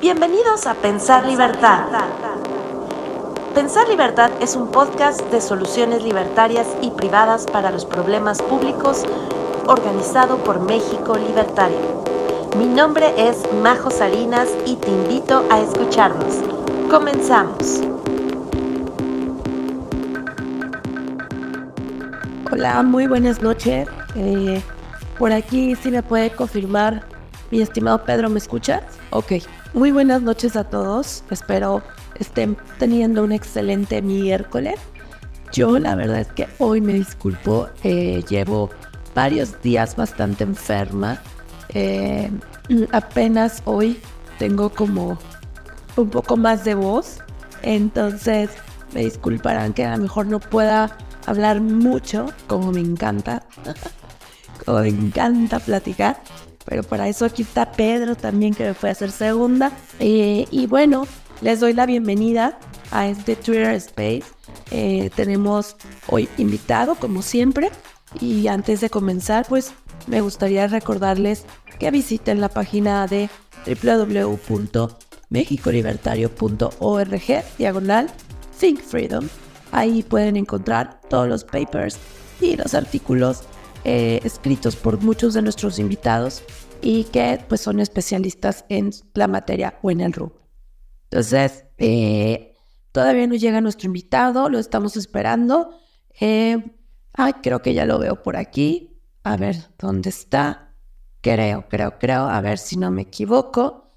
Bienvenidos a Pensar Libertad. Pensar Libertad es un podcast de soluciones libertarias y privadas para los problemas públicos, organizado por México Libertario. Mi nombre es Majo Salinas y te invito a escucharnos. Comenzamos. Hola, muy buenas noches. Por aquí, si me puede confirmar, mi estimado Pedro, ¿me escuchas? Ok. Muy buenas noches a todos. Espero estén teniendo un excelente miércoles. Yo la verdad es que hoy me disculpo. Llevo varios días bastante enferma. Apenas hoy tengo como un poco más de voz. Entonces me disculparán que a lo mejor no pueda hablar mucho, como me encanta. Como me encanta platicar. Pero para eso aquí está Pedro también, que me puede hacer segunda. Y bueno, les doy la bienvenida a este Twitter Space. Tenemos hoy invitado, como siempre. Y antes de comenzar, pues me gustaría recordarles que visiten la página de www.mexicolibertario.org/Think Freedom. Ahí pueden encontrar todos los papers y los artículos escritos por muchos de nuestros invitados y que pues son especialistas en la materia o en el rubro. Entonces, todavía no llega nuestro invitado, lo estamos esperando. Creo que ya lo veo por aquí. A ver, ¿dónde está? Creo, a ver si no me equivoco.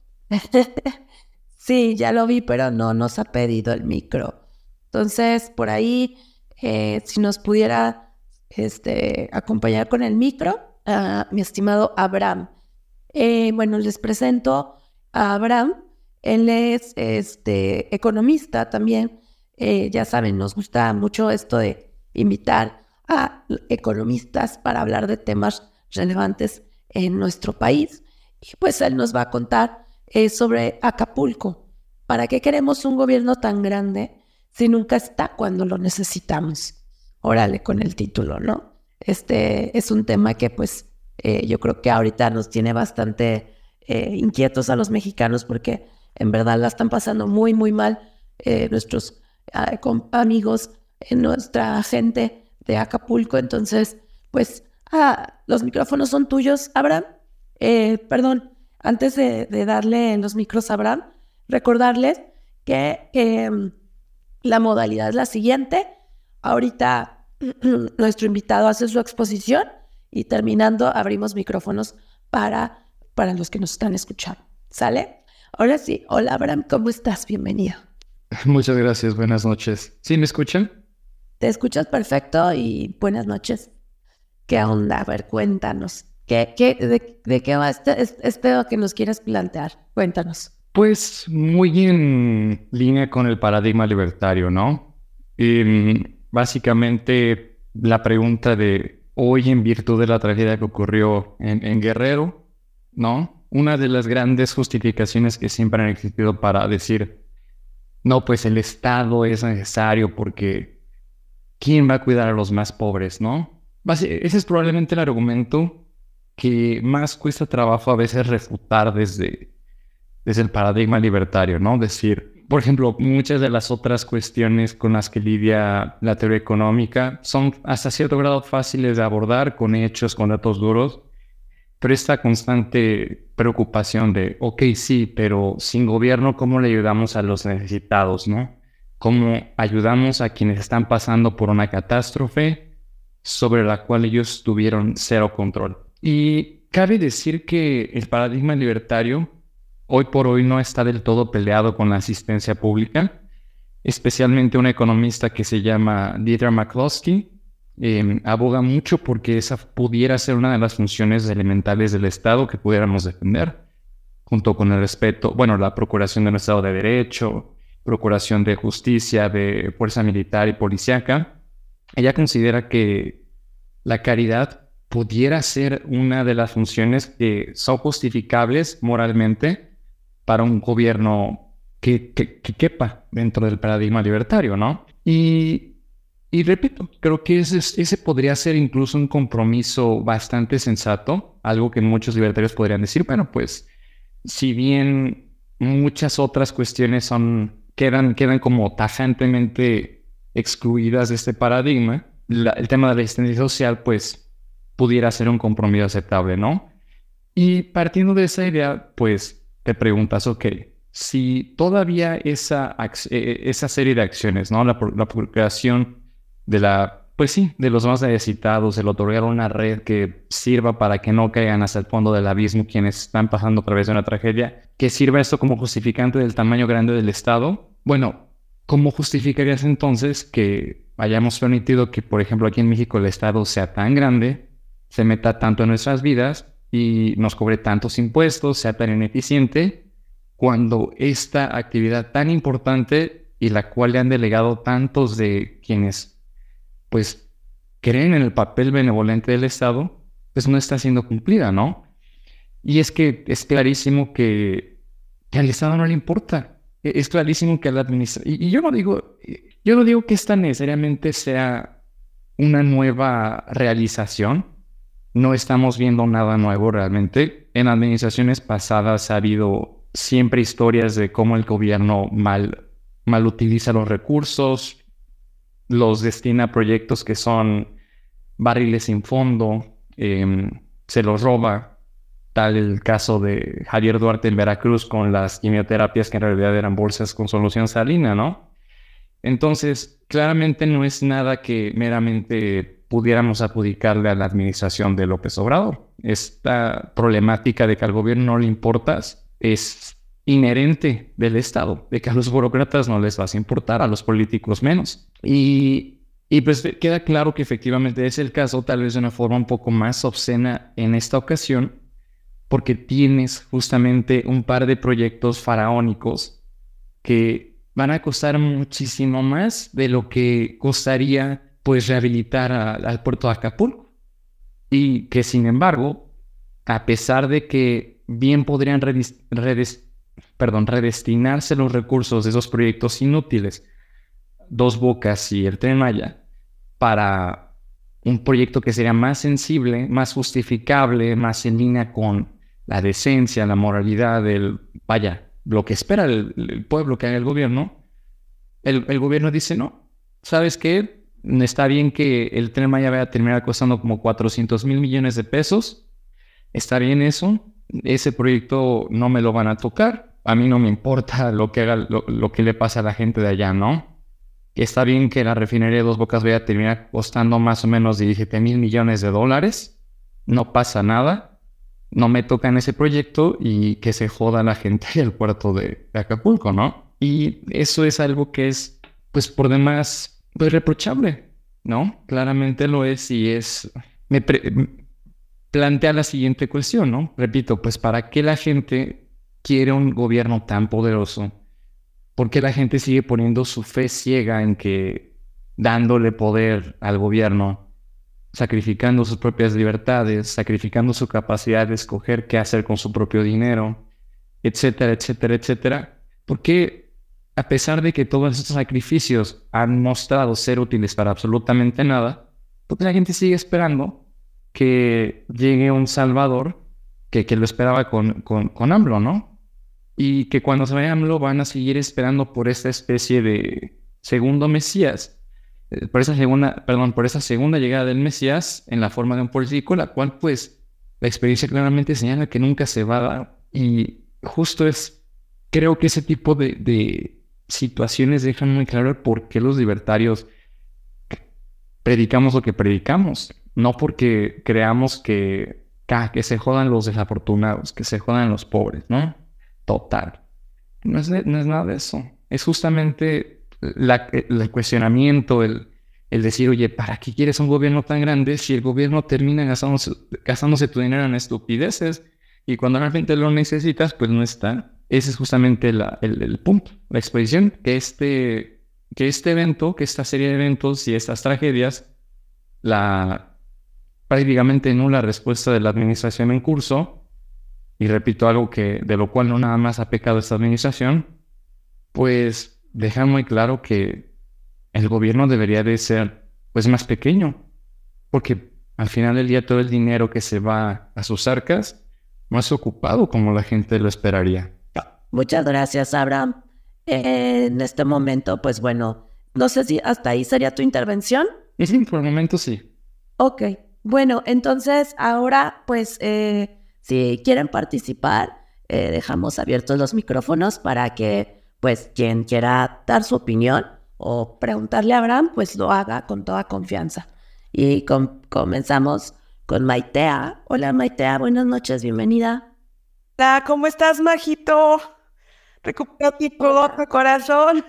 Sí, ya lo vi, pero no nos ha pedido el micro. Entonces, por ahí, si nos pudiera acompañar con el micro, mi estimado Abraham. Bueno, les presento a Abraham. Él es economista también. Ya saben, nos gusta mucho esto de invitar a economistas para hablar de temas relevantes en nuestro país. Y pues él nos va a contar sobre Acapulco. ¿Para qué queremos un gobierno tan grande si nunca está cuando lo necesitamos? Órale, con el título, ¿no? Es un tema que pues yo creo que ahorita nos tiene bastante inquietos a los mexicanos porque en verdad la están pasando muy, muy mal nuestros amigos, nuestra gente de Acapulco. Entonces, pues, los micrófonos son tuyos, Abraham. Perdón, antes de darle los micros a Abraham, recordarles que la modalidad es la siguiente. Ahorita nuestro invitado hace su exposición y terminando abrimos micrófonos para los que nos están escuchando. ¿Sale? Ahora sí. Hola, Abraham, ¿cómo estás? Bienvenido. Muchas gracias, buenas noches. ¿Sí me escuchan? Te escuchas perfecto y buenas noches. ¿Qué onda? A ver, cuéntanos. ¿De qué va este que nos quieres plantear? Cuéntanos. Pues muy en línea con el paradigma libertario, ¿no? Básicamente la pregunta de hoy, en virtud de la tragedia que ocurrió en Guerrero, ¿no? Una de las grandes justificaciones que siempre han existido para decir, no, pues el Estado es necesario porque ¿quién va a cuidar a los más pobres, no? Ese es probablemente el argumento que más cuesta trabajo a veces refutar desde el paradigma libertario, ¿no? Decir, por ejemplo, muchas de las otras cuestiones con las que lidia la teoría económica son hasta cierto grado fáciles de abordar con hechos, con datos duros, pero esta constante preocupación de, ok, sí, pero sin gobierno, ¿cómo le ayudamos a los necesitados, no? ¿Cómo ayudamos a quienes están pasando por una catástrofe sobre la cual ellos tuvieron cero control? Y cabe decir que el paradigma libertario hoy por hoy no está del todo peleado con la asistencia pública, especialmente un economista que se llama Dieter McCloskey aboga mucho porque esa pudiera ser una de las funciones elementales del Estado que pudiéramos defender, junto con el respeto, la procuración de un Estado de Derecho, procuración de justicia, de fuerza militar y policíaca. Ella considera que la caridad pudiera ser una de las funciones que son justificables moralmente para un gobierno que quepa dentro del paradigma libertario, ¿no? Y repito, creo que ese podría ser incluso un compromiso bastante sensato, algo que muchos libertarios podrían decir, bueno, pues, si bien muchas otras cuestiones quedan como tajantemente excluidas de este paradigma. El tema de la asistencia social, pues, pudiera ser un compromiso aceptable, ¿no? Y partiendo de esa idea, pues, te preguntas, ok, si todavía esa serie de acciones, ¿no? La procreación pues sí, de los más necesitados, el otorgar una red que sirva para que no caigan hasta el fondo del abismo quienes están pasando a través de una tragedia, que sirva esto como justificante del tamaño grande del Estado. Bueno, ¿cómo justificarías entonces que hayamos permitido que, por ejemplo, aquí en México el Estado sea tan grande, se meta tanto en nuestras vidas y nos cobre tantos impuestos, sea tan ineficiente, cuando esta actividad tan importante y la cual le han delegado tantos de quienes pues creen en el papel benevolente del Estado, pues no está siendo cumplida, ¿no? Y es que es clarísimo que al Estado no le importa. Es clarísimo que a la administración... Y yo no digo que esta necesariamente sea una nueva realización. No estamos viendo nada nuevo realmente. En administraciones pasadas ha habido siempre historias de cómo el gobierno mal utiliza los recursos, los destina a proyectos que son barriles sin fondo, se los roba. Tal el caso de Javier Duarte en Veracruz con las quimioterapias que en realidad eran bolsas con solución salina, ¿no? Entonces, claramente no es nada que meramente pudiéramos adjudicarle a la administración de López Obrador. Esta problemática de que al gobierno no le importas es inherente del Estado, de que a los burócratas no les vas a importar, a los políticos menos. Y pues queda claro que efectivamente es el caso, tal vez de una forma un poco más obscena en esta ocasión, porque tienes justamente un par de proyectos faraónicos que van a costar muchísimo más de lo que costaría pues rehabilitar al puerto de Acapulco. Y que sin embargo, a pesar de que bien podrían redestinarse los recursos de esos proyectos inútiles, Dos Bocas y el Tren Maya, para un proyecto que sería más sensible, más justificable, más en línea con la decencia, la moralidad, lo que espera el pueblo que haga el gobierno, el gobierno dice, no, ¿sabes qué? Está bien que el Tren Maya vaya a terminar costando como 400,000 millones de pesos, está bien eso, ese proyecto no me lo van a tocar, a mí no me importa lo que haga, lo que le pasa a la gente de allá, ¿no? Está bien que la refinería de Dos Bocas vaya a terminar costando más o menos 17,000 millones de dólares. No pasa nada. No me tocan ese proyecto y que se joda la gente del puerto de Acapulco, ¿no? Y eso es algo que es, pues, por demás, pues, reprochable, ¿no? Claramente lo es y plantea la siguiente cuestión, ¿no? Repito, pues, ¿para qué la gente quiere un gobierno tan poderoso? ¿Por qué la gente sigue poniendo su fe ciega en que dándole poder al gobierno, sacrificando sus propias libertades, sacrificando su capacidad de escoger qué hacer con su propio dinero, etcétera, etcétera, etcétera? ¿Por qué, a pesar de que todos estos sacrificios han mostrado ser útiles para absolutamente nada, por qué la gente sigue esperando que llegue un salvador que lo esperaba con AMLO, ¿no? Y que cuando se vaya AMLO van a seguir esperando por esta especie de segundo Mesías, por esa segunda llegada del Mesías en la forma de un político, la cual pues la experiencia claramente señala que nunca se va a dar. Y justo creo que ese tipo de situaciones dejan muy claro el por qué los libertarios predicamos lo que predicamos, no porque creamos que se jodan los desafortunados, que se jodan los pobres, ¿no? Total. No es nada de eso. Es justamente el cuestionamiento, el decir, oye, ¿para qué quieres un gobierno tan grande si el gobierno termina gastándose tu dinero en estupideces y cuando realmente lo necesitas, pues no está? Ese es justamente el punto, la exposición, que este evento, que esta serie de eventos y estas tragedias, la prácticamente nula respuesta de la administración en curso, y repito algo de lo cual no nada más ha pecado esta administración, pues deja muy claro que el gobierno debería de ser pues más pequeño, porque al final del día todo el dinero que se va a sus arcas no es ocupado como la gente lo esperaría. Muchas gracias, Abraham. En este momento, pues bueno, no sé si hasta ahí sería tu intervención. Y sí, por el momento sí. Ok, bueno, entonces ahora, pues, si quieren participar, dejamos abiertos los micrófonos para que, pues, quien quiera dar su opinión o preguntarle a Abraham, pues lo haga con toda confianza. Y comenzamos con Maitea. Hola, Maitea, buenas noches, bienvenida. Hola, ¿cómo estás, Majito? Recupera tu corazón.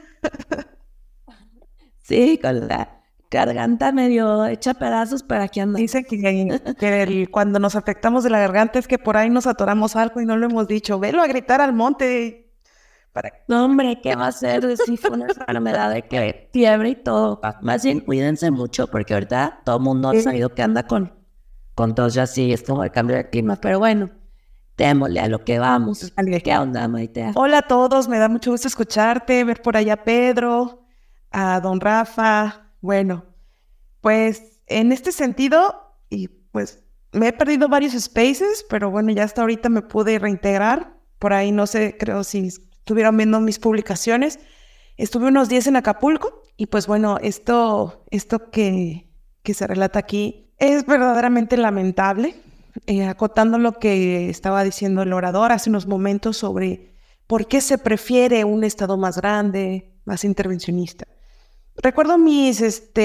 Sí, con la garganta medio hecha pedazos, pero aquí anda. Dicen que cuando nos afectamos de la garganta es que por ahí nos atoramos algo y no lo hemos dicho. Velo a gritar al monte. No, hombre, ¿qué va a ser? Si fue una enfermedad de que fiebre y todo. Más bien, cuídense mucho, porque ahorita todo el mundo ha sabido que anda con tos ya sí, es como el cambio de clima. Pero bueno, démosle a lo que vamos. ¿Qué onda, Maitea? Hola a todos, me da mucho gusto escucharte, ver por allá a Pedro, a don Rafa. Bueno, pues en este sentido, y pues me he perdido varios spaces, pero bueno, ya hasta ahorita me pude reintegrar. Por ahí no sé, creo si estuvieron viendo mis publicaciones. Estuve unos días en Acapulco y pues bueno, esto que se relata aquí es verdaderamente lamentable. Acotando lo que estaba diciendo el orador hace unos momentos sobre por qué se prefiere un Estado más grande, más intervencionista. Recuerdo mis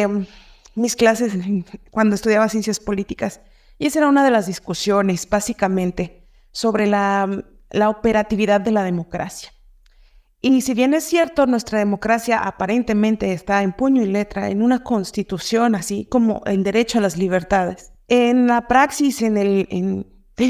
clases cuando estudiaba ciencias políticas y esa era una de las discusiones, básicamente, sobre la operatividad de la democracia. Y si bien es cierto, nuestra democracia aparentemente está en puño y letra en una constitución, así como el derecho a las libertades, en la praxis, en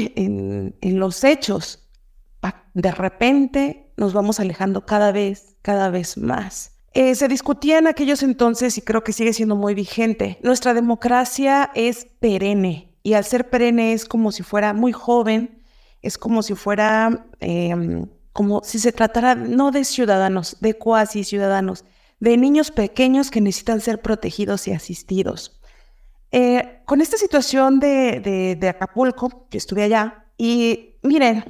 los hechos, de repente nos vamos alejando cada vez más. Se discutía en aquellos entonces, y creo que sigue siendo muy vigente, nuestra democracia es perenne, y al ser perenne es como si fuera muy joven, es como si fuera, como si se tratara no de ciudadanos, de cuasi ciudadanos, de niños pequeños que necesitan ser protegidos y asistidos. Con esta situación de Acapulco, que estuve allá, y miren,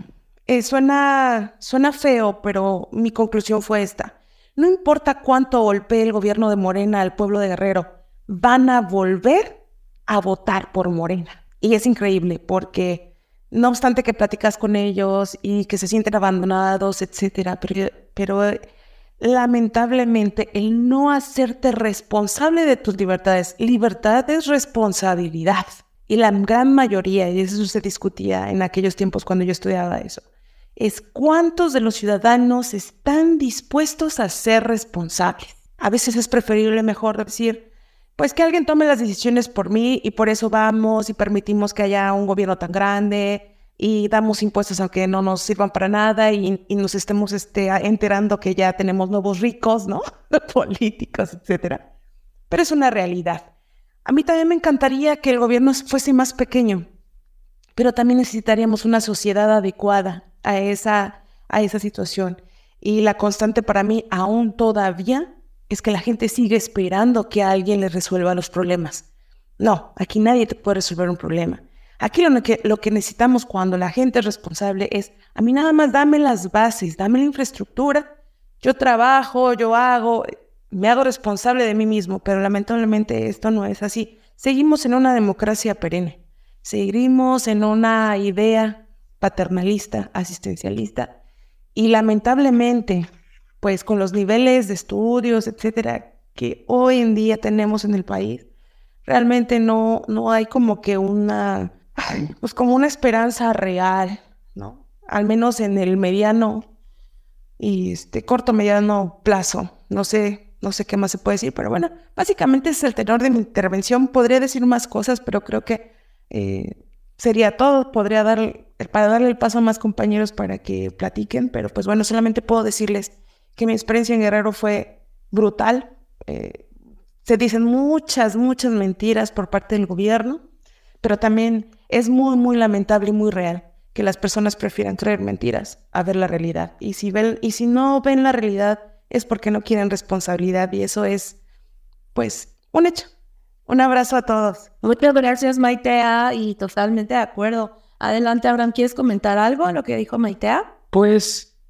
suena feo, pero mi conclusión fue esta. No importa cuánto golpee el gobierno de Morena al pueblo de Guerrero, van a volver a votar por Morena. Y es increíble porque no obstante que platicas con ellos y que se sienten abandonados, etcétera, pero lamentablemente el no hacerte responsable de tus libertades. Libertad es responsabilidad. Y la gran mayoría, y eso se discutía en aquellos tiempos cuando yo estudiaba eso, es cuántos de los ciudadanos están dispuestos a ser responsables. A veces es preferible mejor decir, pues que alguien tome las decisiones por mí y por eso vamos y permitimos que haya un gobierno tan grande y damos impuestos aunque no nos sirvan para nada y nos estemos enterando que ya tenemos nuevos ricos, ¿no? Políticos, etcétera. Pero es una realidad. A mí también me encantaría que el gobierno fuese más pequeño, pero también necesitaríamos una sociedad adecuada a esa situación. Y la constante para mí, aún todavía, es que la gente sigue esperando que alguien les resuelva los problemas. No, aquí nadie te puede resolver un problema. Aquí lo que necesitamos cuando la gente es responsable es, a mí nada más dame las bases, dame la infraestructura, yo trabajo, yo hago, me hago responsable de mí mismo, pero lamentablemente esto no es así. Seguimos en una democracia perenne, seguimos en una idea paternalista, asistencialista, y lamentablemente, pues con los niveles de estudios, etcétera, que hoy en día tenemos en el país, realmente no hay como que pues como una esperanza real, ¿no? Al menos en el mediano y corto mediano plazo. No sé qué más se puede decir, pero bueno, básicamente es el tenor de mi intervención. Podría decir más cosas, pero creo que sería todo. Podría para darle el paso a más compañeros para que platiquen, pero pues bueno, solamente puedo decirles que mi experiencia en Guerrero fue brutal. Se dicen muchas mentiras por parte del gobierno, pero también es muy, muy lamentable y muy real que las personas prefieran creer mentiras a ver la realidad. Y si no ven la realidad es porque no quieren responsabilidad y eso es, pues, un hecho. Un abrazo a todos. Muchas gracias, Maitea, y totalmente de acuerdo. Adelante, Abraham, ¿quieres comentar algo a lo que dijo Maitea? Pues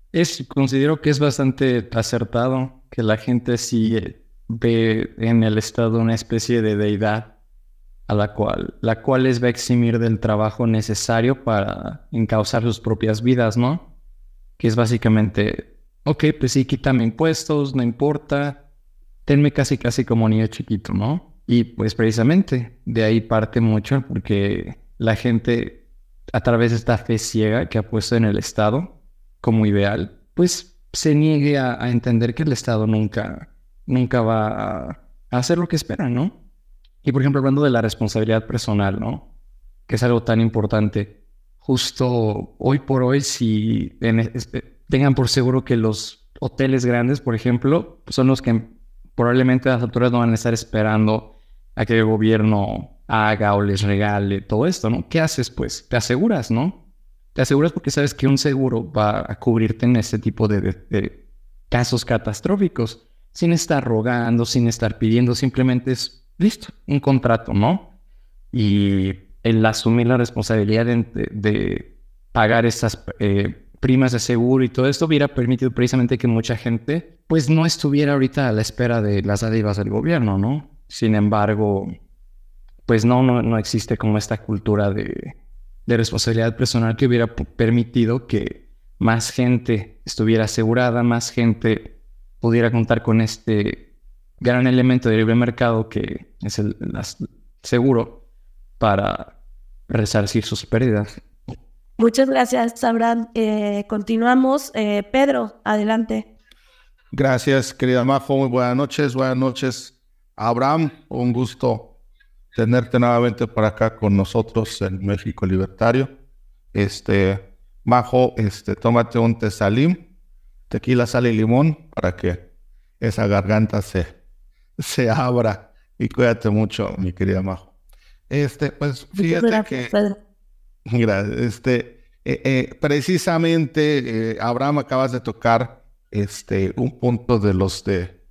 Considero que es bastante acertado que la gente sí ve en el Estado una especie de deidad a la cual les va a eximir del trabajo necesario para encauzar sus propias vidas, ¿no? Que es básicamente, ok, pues sí, quítame impuestos, no importa, tenme casi casi como niño chiquito, ¿no? Y pues precisamente de ahí parte mucho porque la gente a través de esta fe ciega que ha puesto en el Estado como ideal, pues se niegue a entender que el Estado nunca va a hacer lo que espera, ¿no? Y por ejemplo, hablando de la responsabilidad personal, ¿no? Que es algo tan importante. Justo hoy por hoy, si tengan por seguro que los hoteles grandes, por ejemplo, son los que probablemente las autoridades no van a estar esperando a que el gobierno haga o les regale todo esto, ¿no? ¿Qué haces, pues? Te aseguras, ¿no? Te aseguras porque sabes que un seguro va a cubrirte en ese tipo de casos catastróficos, sin estar rogando, sin estar pidiendo, simplemente es, listo, un contrato, ¿no? Y el asumir la responsabilidad de pagar estas primas de seguro y todo esto hubiera permitido precisamente que mucha gente pues no estuviera ahorita a la espera de las dádivas del gobierno, ¿no? Sin embargo, pues no existe como esta cultura de responsabilidad personal que hubiera permitido que más gente estuviera asegurada, más gente pudiera contar con este gran elemento de libre mercado que es el seguro para resarcir sus pérdidas. Muchas gracias, Abraham. Continuamos. Pedro, adelante. Gracias, querida Majo. Muy buenas noches. Buenas noches, Abraham. Un gusto tenerte nuevamente por acá con nosotros en México Libertario. Majo, tómate un tesalim, tequila, sal y limón para que esa garganta se abra y cuídate mucho, mi querida Majo. Pues fíjate que... Gracias. Precisamente, Abraham, acabas de tocar un punto de los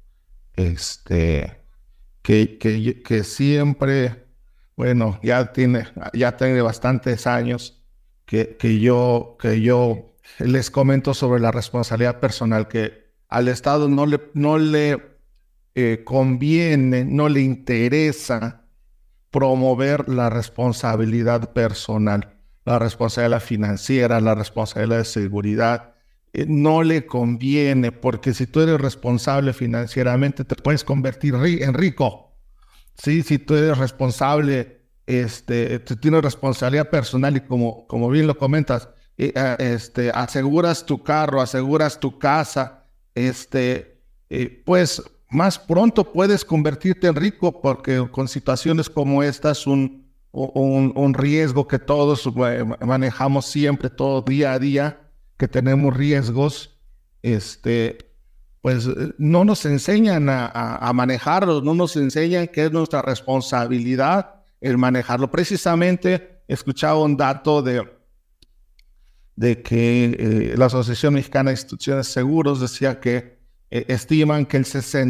que siempre, bueno, ya tiene bastantes años que yo les comento sobre la responsabilidad personal, que al Estado no le conviene, no le interesa promover la responsabilidad personal, la responsabilidad financiera, la responsabilidad de seguridad. No le conviene, porque si tú eres responsable financieramente, te puedes convertir en rico. ¿Sí? Si tú eres responsable, tú tienes responsabilidad personal y como bien lo comentas, aseguras tu carro, aseguras tu casa, pues más pronto puedes convertirte en rico, porque con situaciones como estas, un riesgo que todos manejamos siempre, todo día a día, que tenemos riesgos, pues no nos enseñan a manejarlos, no nos enseñan que es nuestra responsabilidad el manejarlo. Precisamente escuchaba un dato de que la Asociación Mexicana de Instituciones de Seguros decía que estiman que el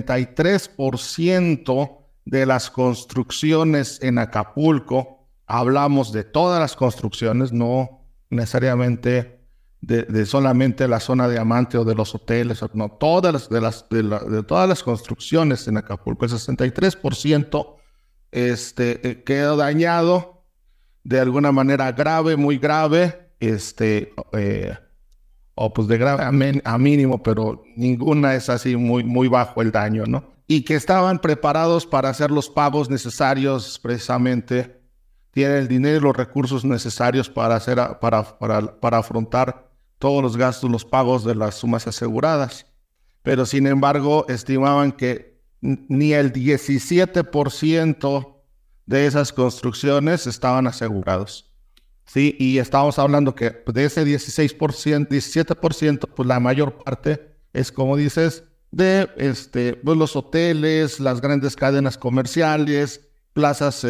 63% de las construcciones en Acapulco, hablamos de todas las construcciones, no necesariamente de solamente la zona Diamante o de los hoteles, no, de todas las construcciones en Acapulco, el 63% quedó dañado de alguna manera grave, muy grave, o pues de grave a mínimo, pero ninguna es así muy bajo el daño, ¿no? Y que estaban preparados para hacer los pagos necesarios, precisamente, tienen el dinero y los recursos necesarios para afrontar todos los gastos, los pagos de las sumas aseguradas. Pero sin embargo, estimaban que ni el 17% de esas construcciones estaban asegurados. Sí, y estamos hablando que de ese 17%, pues la mayor parte es, como dices, de pues los hoteles, las grandes cadenas comerciales, plazas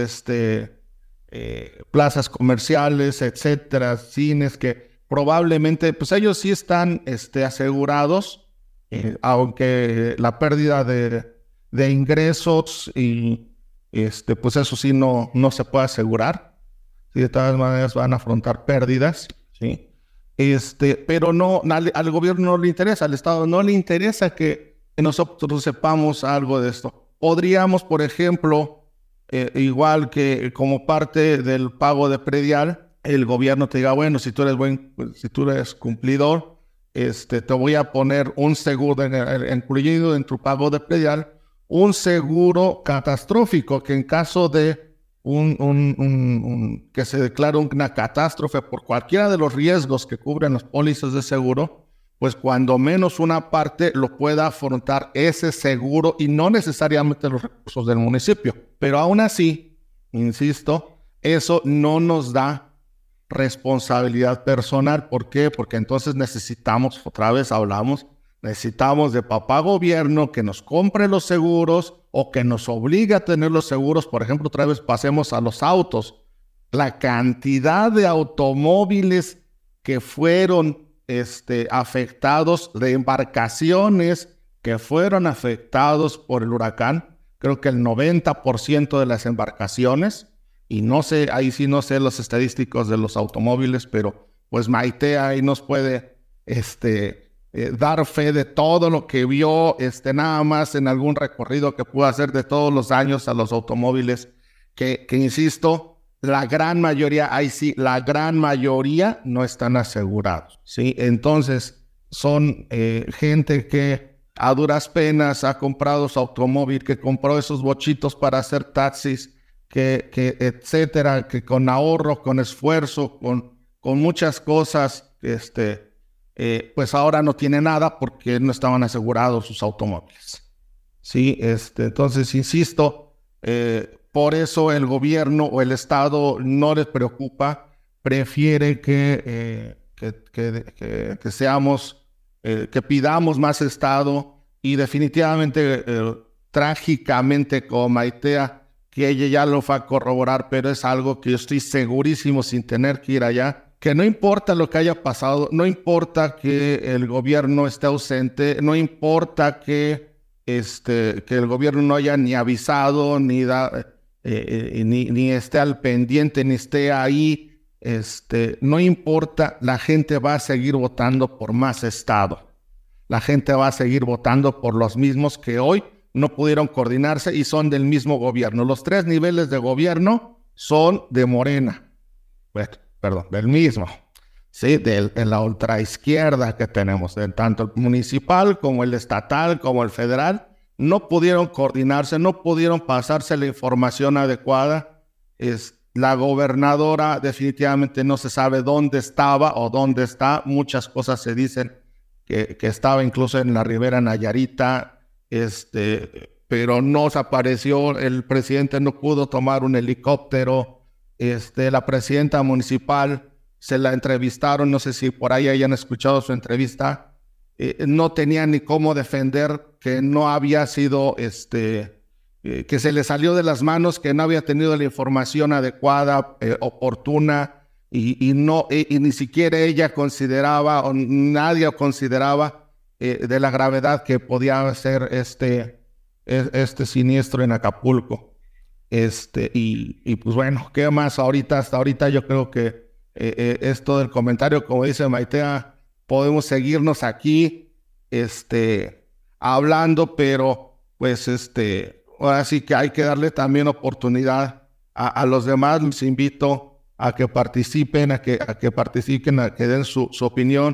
comerciales, etcétera, cines, que probablemente, pues ellos sí están asegurados, aunque la pérdida de ingresos y pues eso sí no se puede asegurar. Sí, de todas maneras van a afrontar pérdidas, ¿sí? pero no, al gobierno no le interesa, al Estado no le interesa que nosotros sepamos algo de esto. Podríamos, por ejemplo, igual que como parte del pago de predial, el gobierno te diga, bueno, si tú eres cumplidor, te voy a poner un seguro incluido en tu pago de predial, un seguro catastrófico que en caso de que se declare una catástrofe por cualquiera de los riesgos que cubren las pólizas de seguro, pues cuando menos una parte lo pueda afrontar ese seguro y no necesariamente los recursos del municipio. Pero aún así, insisto, eso no nos da responsabilidad personal. ¿Por qué? Porque entonces necesitamos, otra vez hablamos, necesitamos de papá gobierno que nos compre los seguros o que nos obligue a tener los seguros. Por ejemplo, otra vez pasemos a los autos. La cantidad de automóviles que fueron afectados, de embarcaciones que fueron afectados por el huracán, creo que el 90% de las embarcaciones, y no sé, ahí sí no sé los estadísticos de los automóviles, pero pues Maite ahí nos puede dar fe de todo lo que vio, nada más en algún recorrido que pudo hacer de todos los años a los automóviles, que insisto, la gran mayoría, ahí sí, la gran mayoría no están asegurados, ¿sí? Entonces, son gente que a duras penas ha comprado su automóvil, que compró esos bochitos para hacer taxis, que etcétera, que con ahorro, con esfuerzo, con muchas cosas, pues ahora no tiene nada porque no estaban asegurados sus automóviles. Sí, entonces, insisto, por eso el gobierno o el Estado no les preocupa, prefiere que pidamos más Estado y definitivamente, trágicamente como Maitea, que ella ya lo va a corroborar, pero es algo que yo estoy segurísimo sin tener que ir allá, que no importa lo que haya pasado, no importa que el gobierno esté ausente, no importa que el gobierno no haya ni avisado, ni esté al pendiente, ni esté ahí, no importa, la gente va a seguir votando por más Estado. La gente va a seguir votando por los mismos que hoy no pudieron coordinarse y son del mismo gobierno. Los 3 niveles de gobierno son de Morena. Bueno, perdón, del mismo. Sí, de la ultraizquierda que tenemos, tanto el municipal como el estatal como el federal, no pudieron coordinarse, no pudieron pasarse la información adecuada. La gobernadora definitivamente no se sabe dónde estaba o dónde está. Muchas cosas se dicen que estaba incluso en la Ribera Nayarita, pero no se apareció. El presidente no pudo tomar un helicóptero. La presidenta municipal se la entrevistaron, no sé si por ahí hayan escuchado su entrevista, no tenía ni cómo defender que no había sido, que se le salió de las manos, que no había tenido la información adecuada, oportuna, y ni siquiera ella consideraba, o nadie consideraba de la gravedad que podía ser este siniestro en Acapulco. Y pues bueno, ¿qué más hasta ahorita yo creo que esto del comentario, como dice Maitea, podemos seguirnos aquí, hablando, pero pues ahora sí que hay que darle también oportunidad a los demás. Les invito a que participen, a que den su opinión.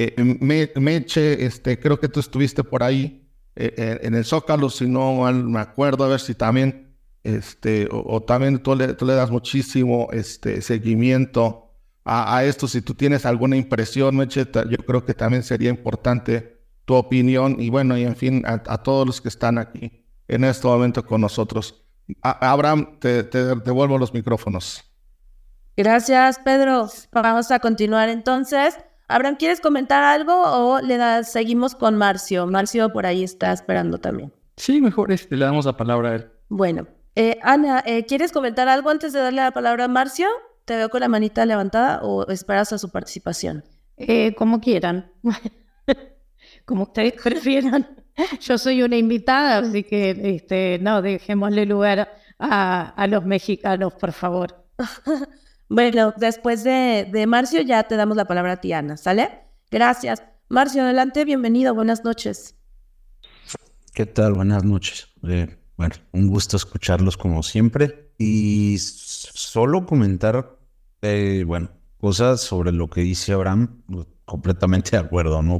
Meche, creo que tú estuviste por ahí en el Zócalo, si no mal me acuerdo, a ver si también o también tú le das muchísimo seguimiento a esto. Si tú tienes alguna impresión, Meche, yo creo que también sería importante tu opinión. Y bueno, y en fin, a todos los que están aquí en este momento con nosotros. Abraham, te devuelvo los micrófonos. Gracias, Pedro. Vamos a continuar entonces. Abraham, ¿quieres comentar algo o seguimos con Marcio? Marcio por ahí está esperando también. Sí, mejor le damos la palabra a él. Bueno, Ana, ¿quieres comentar algo antes de darle la palabra a Marcio? ¿Te veo con la manita levantada o esperas a su participación? Como quieran. Como ustedes prefieran. Yo soy una invitada, así que no, dejémosle lugar a los mexicanos, por favor. Bueno, después de Marcio ya te damos la palabra a ti, Ana, ¿sale? Gracias. Marcio, adelante, bienvenido, buenas noches. ¿Qué tal? Buenas noches. Bueno, un gusto escucharlos como siempre y solo comentar, bueno, cosas sobre lo que dice Abraham, completamente de acuerdo, ¿no?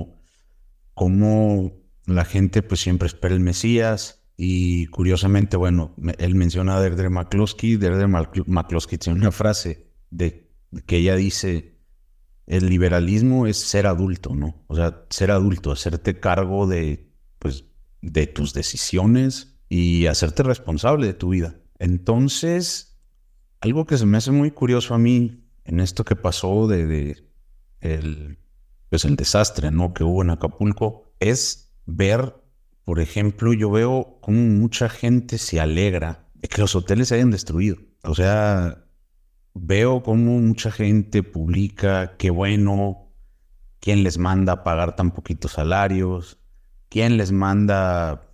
Como la gente pues siempre espera el Mesías y curiosamente, bueno, él menciona a Deirdre McCloskey. Deirdre McCloskey tiene una frase que ella dice: el liberalismo es ser adulto, ¿no? O sea, ser adulto, hacerte cargo pues, de tus decisiones y hacerte responsable de tu vida. Entonces, algo que se me hace muy curioso a mí en esto que pasó pues el desastre, ¿no?, que hubo en Acapulco, es ver, por ejemplo, yo veo cómo mucha gente se alegra de que los hoteles se hayan destruido. O sea, veo cómo mucha gente publica qué bueno, quién les manda a pagar tan poquitos salarios, quién les manda,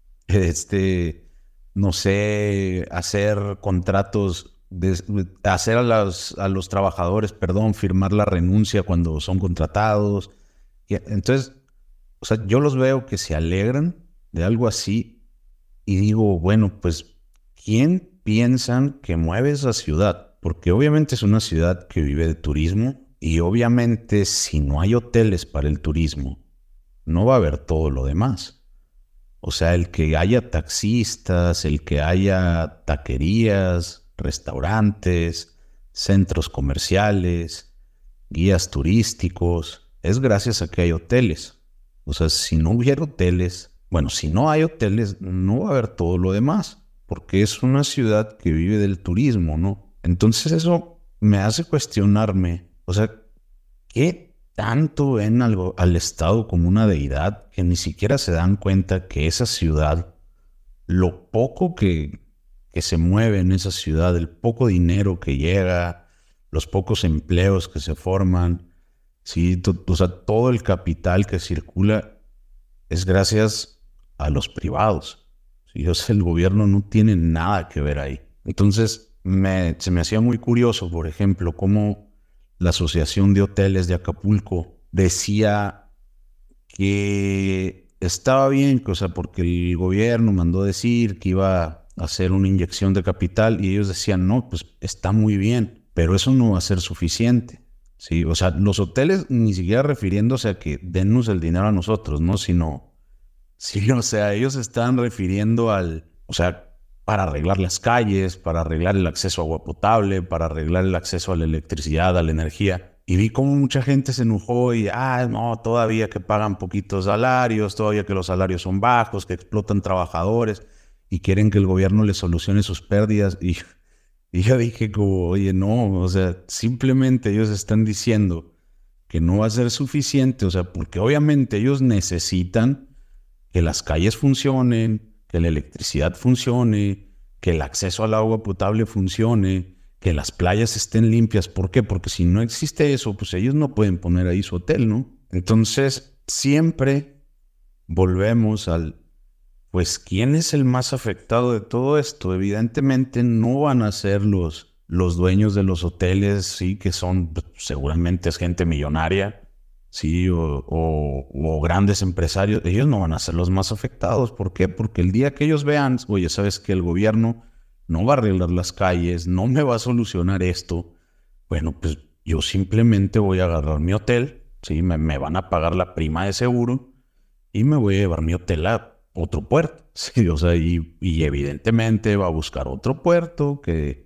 no sé, hacer contratos, hacer a los trabajadores, firmar la renuncia cuando son contratados. Entonces, o sea, yo los veo que se alegran de algo así y digo, bueno, pues, ¿quién piensan que mueve esa ciudad? Porque obviamente es una ciudad que vive de turismo y obviamente si no hay hoteles para el turismo, no va a haber todo lo demás. O sea, el que haya taxistas, el que haya taquerías, restaurantes, centros comerciales, guías turísticos, es gracias a que hay hoteles. O sea, si no hubiera hoteles, bueno, si no hay hoteles, no va a haber todo lo demás, porque es una ciudad que vive del turismo, ¿no? Entonces eso me hace cuestionarme, o sea, ¿qué tanto ven al Estado como una deidad que ni siquiera se dan cuenta que esa ciudad, lo poco que se mueve en esa ciudad, el poco dinero que llega, los pocos empleos que se forman, sí, o sea, todo el capital que circula es gracias a los privados. ¿Sí? O sea, el gobierno no tiene nada que ver ahí. Entonces, se me hacía muy curioso, por ejemplo, cómo la Asociación de Hoteles de Acapulco decía que estaba bien, o sea, porque el gobierno mandó decir que iba a hacer una inyección de capital y ellos decían, no, pues está muy bien, pero eso no va a ser suficiente. Sí, o sea, los hoteles ni siquiera refiriéndose a que dennos el dinero a nosotros, ¿no? Sino, o sea, ellos están refiriendo o sea, para arreglar las calles, para arreglar el acceso a agua potable, para arreglar el acceso a la electricidad, a la energía. Y vi cómo mucha gente se enojó y, no, todavía que pagan poquitos salarios, todavía que los salarios son bajos, que explotan trabajadores y quieren que el gobierno les solucione sus pérdidas. Y yo dije como, oye, no, o sea, simplemente ellos están diciendo que no va a ser suficiente, o sea, porque obviamente ellos necesitan que las calles funcionen, que la electricidad funcione, que el acceso al agua potable funcione, que las playas estén limpias. ¿Por qué? Porque si no existe eso, pues ellos no pueden poner ahí su hotel, ¿no? Entonces, siempre volvemos pues, ¿quién es el más afectado de todo esto? Evidentemente no van a ser los dueños de los hoteles, sí, que son, seguramente es gente millonaria, sí, o grandes empresarios. Ellos no van a ser los más afectados. ¿Por qué? Porque el día que ellos vean, oye, sabes que el gobierno no va a arreglar las calles, no me va a solucionar esto, bueno, pues yo simplemente voy a agarrar mi hotel, sí, me van a pagar la prima de seguro y me voy a llevar mi hotel a otro puerto, sí, o sea, y evidentemente va a buscar otro puerto que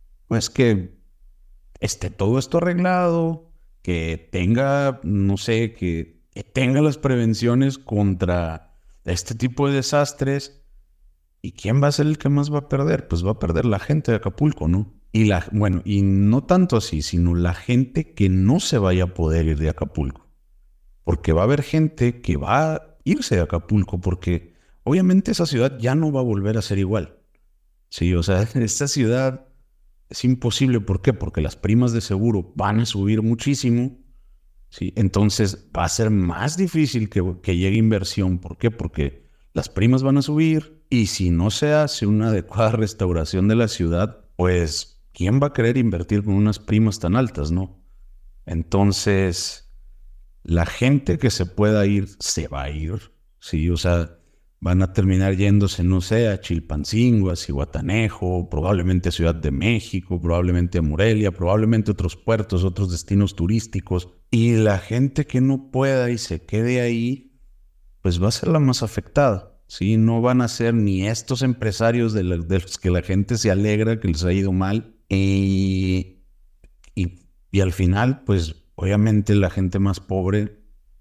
esté todo esto arreglado, que tenga, no sé, que tenga las prevenciones contra este tipo de desastres. ¿Y quién va a ser el que más va a perder? Pues va a perder la gente de Acapulco, ¿no? Y no tanto así, sino la gente que no se vaya a poder ir de Acapulco. Porque va a haber gente que va a irse de Acapulco porque obviamente esa ciudad ya no va a volver a ser igual. Sí, o sea, esta ciudad es imposible. ¿Por qué? Porque las primas de seguro van a subir muchísimo. Sí, entonces va a ser más difícil que llegue inversión. ¿Por qué? Porque las primas van a subir y si no se hace una adecuada restauración de la ciudad, pues ¿quién va a querer invertir con unas primas tan altas, no? Entonces, la gente que se pueda ir, se va a ir, ¿sí? O sea, van a terminar yéndose, no sé, a Chilpancingo, a Zihuatanejo, probablemente a Ciudad de México, probablemente a Morelia, probablemente a otros puertos, otros destinos turísticos. Y la gente que no pueda y se quede ahí, pues va a ser la más afectada, ¿sí? No van a ser ni estos empresarios de los que la gente se alegra que les ha ido mal. Y al final, pues obviamente la gente más pobre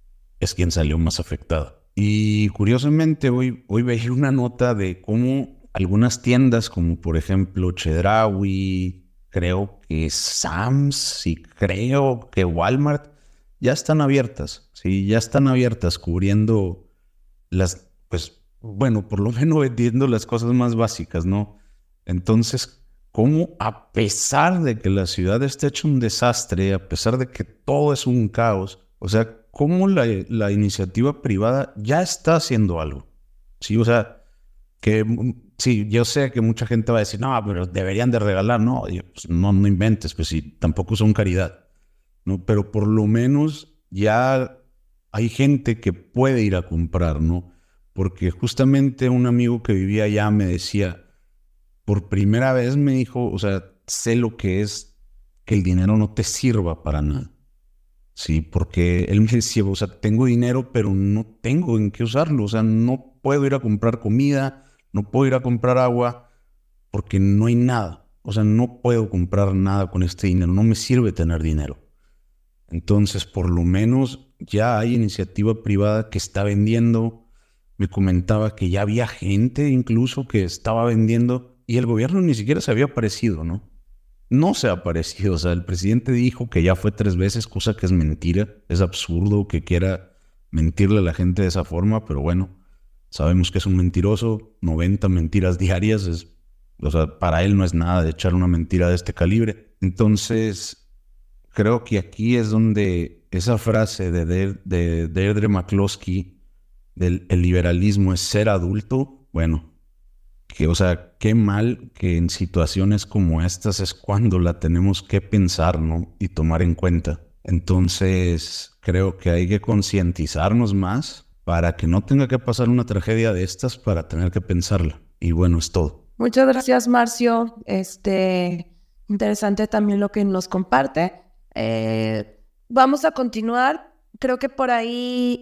es quien salió más afectada. Y curiosamente hoy veía una nota de cómo algunas tiendas, como por ejemplo Chedraui, creo que Sam's y creo que Walmart, ya están abiertas, ¿sí? Ya están abiertas cubriendo las, pues bueno, por lo menos vendiendo las cosas más básicas, ¿no? Entonces, cómo a pesar de que la ciudad esté hecha un desastre, a pesar de que todo es un caos, o sea, cómo la iniciativa privada ya está haciendo algo, ¿sí? O sea, que sí, yo sé que mucha gente va a decir, no, pero deberían de regalar, no, pues, no inventes, pues sí, tampoco son caridad, ¿no? Pero por lo menos ya hay gente que puede ir a comprar, ¿no? Porque justamente un amigo que vivía allá me decía, por primera vez me dijo, o sea, sé lo que es que el dinero no te sirva para nada. Sí, porque él me decía, o sea, tengo dinero, pero no tengo en qué usarlo. O sea, no puedo ir a comprar comida, no puedo ir a comprar agua, porque no hay nada. O sea, no puedo comprar nada con este dinero. No me sirve tener dinero. Entonces, por lo menos ya hay iniciativa privada que está vendiendo. Me comentaba que ya había gente incluso que estaba vendiendo y el gobierno ni siquiera se había aparecido, ¿no? No se ha aparecido. O sea, el presidente dijo que ya fue 3 veces, cosa que es mentira. Es absurdo que quiera mentirle a la gente de esa forma, pero bueno, sabemos que es un mentiroso. 90 mentiras diarias, o sea, para él no es nada de echar una mentira de este calibre. Entonces, creo que aquí es donde esa frase de Deirdre McCloskey del el liberalismo es ser adulto, bueno, que, o sea, qué mal que en situaciones como estas es cuando la tenemos que pensar, ¿no? Y tomar en cuenta. Entonces, creo que hay que concientizarnos más para que no tenga que pasar una tragedia de estas para tener que pensarla. Y bueno, es todo. Muchas gracias, Marcio. Interesante también lo que nos comparte. Vamos a continuar. Creo que por ahí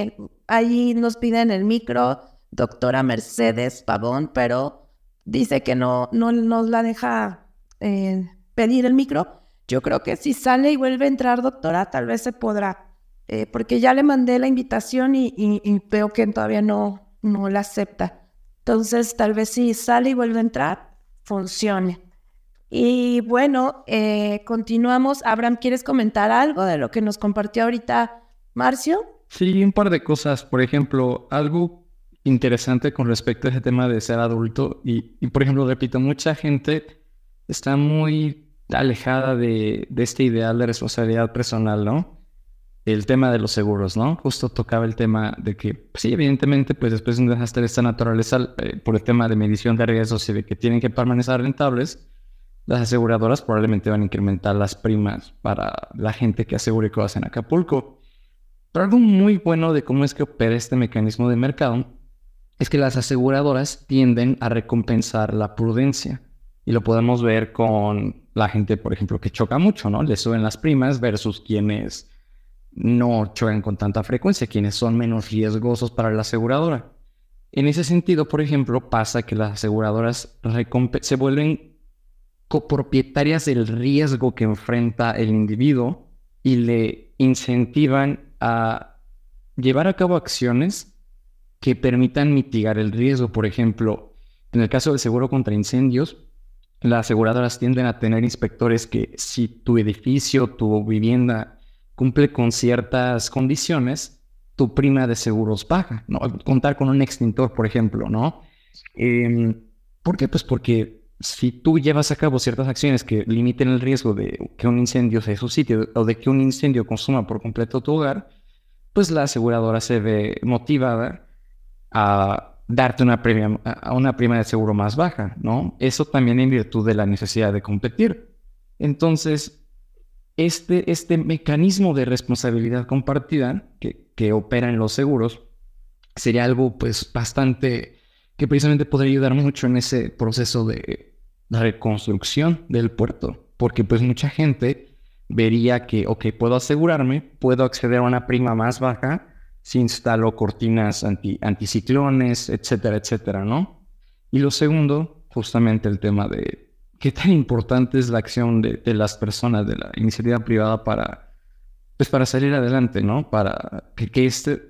nos piden el micro, doctora Mercedes Pavón, pero dice que no nos la deja pedir el micro. Yo creo que si sale y vuelve a entrar, doctora, tal vez se podrá, porque ya le mandé la invitación y veo que todavía no la acepta. Entonces, tal vez si sale y vuelve a entrar, funcione. Y bueno, continuamos. Abraham, ¿quieres comentar algo de lo que nos compartió ahorita Marcio? Sí, un par de cosas. Por ejemplo, algo interesante con respecto a ese tema de ser adulto. Y por ejemplo, repito, mucha gente está muy alejada de este ideal de responsabilidad personal, ¿no? El tema de los seguros, ¿no? Justo tocaba el tema de que, pues sí, evidentemente, pues después de un desastre de esta naturaleza, por el tema de medición de riesgos y de que tienen que permanecer rentables, las aseguradoras probablemente van a incrementar las primas para la gente que asegure cosas en Acapulco. Pero algo muy bueno de cómo es que opera este mecanismo de mercado es que las aseguradoras tienden a recompensar la prudencia. Y lo podemos ver con la gente, por ejemplo, que choca mucho, ¿no? Le suben las primas versus quienes no chocan con tanta frecuencia, quienes son menos riesgosos para la aseguradora. En ese sentido, por ejemplo, pasa que las aseguradoras se vuelven copropietarias del riesgo que enfrenta el individuo y le incentivan a llevar a cabo acciones que permitan mitigar el riesgo. Por ejemplo, en el caso del seguro contra incendios, las aseguradoras tienden a tener inspectores que, si tu edificio, tu vivienda cumple con ciertas condiciones, tu prima de seguros baja, ¿no? Contar con un extintor, por ejemplo, ¿no? ¿Por qué? Pues porque si tú llevas a cabo ciertas acciones que limiten el riesgo de que un incendio se suscite o de que un incendio consuma por completo tu hogar, pues la aseguradora se ve motivada a darte una prima de seguro más baja, ¿no? Eso también en virtud de la necesidad de competir. Entonces, este mecanismo de responsabilidad compartida que opera en los seguros sería algo pues bastante que precisamente podría ayudar mucho en ese proceso de reconstrucción del puerto, porque pues mucha gente vería que, ok, puedo asegurarme, puedo acceder a una prima más baja si instalo cortinas anticiclones, etcétera, etcétera, ¿no? Y lo segundo, justamente el tema de qué tan importante es la acción de las personas, de la iniciativa privada para salir adelante, ¿no? Para que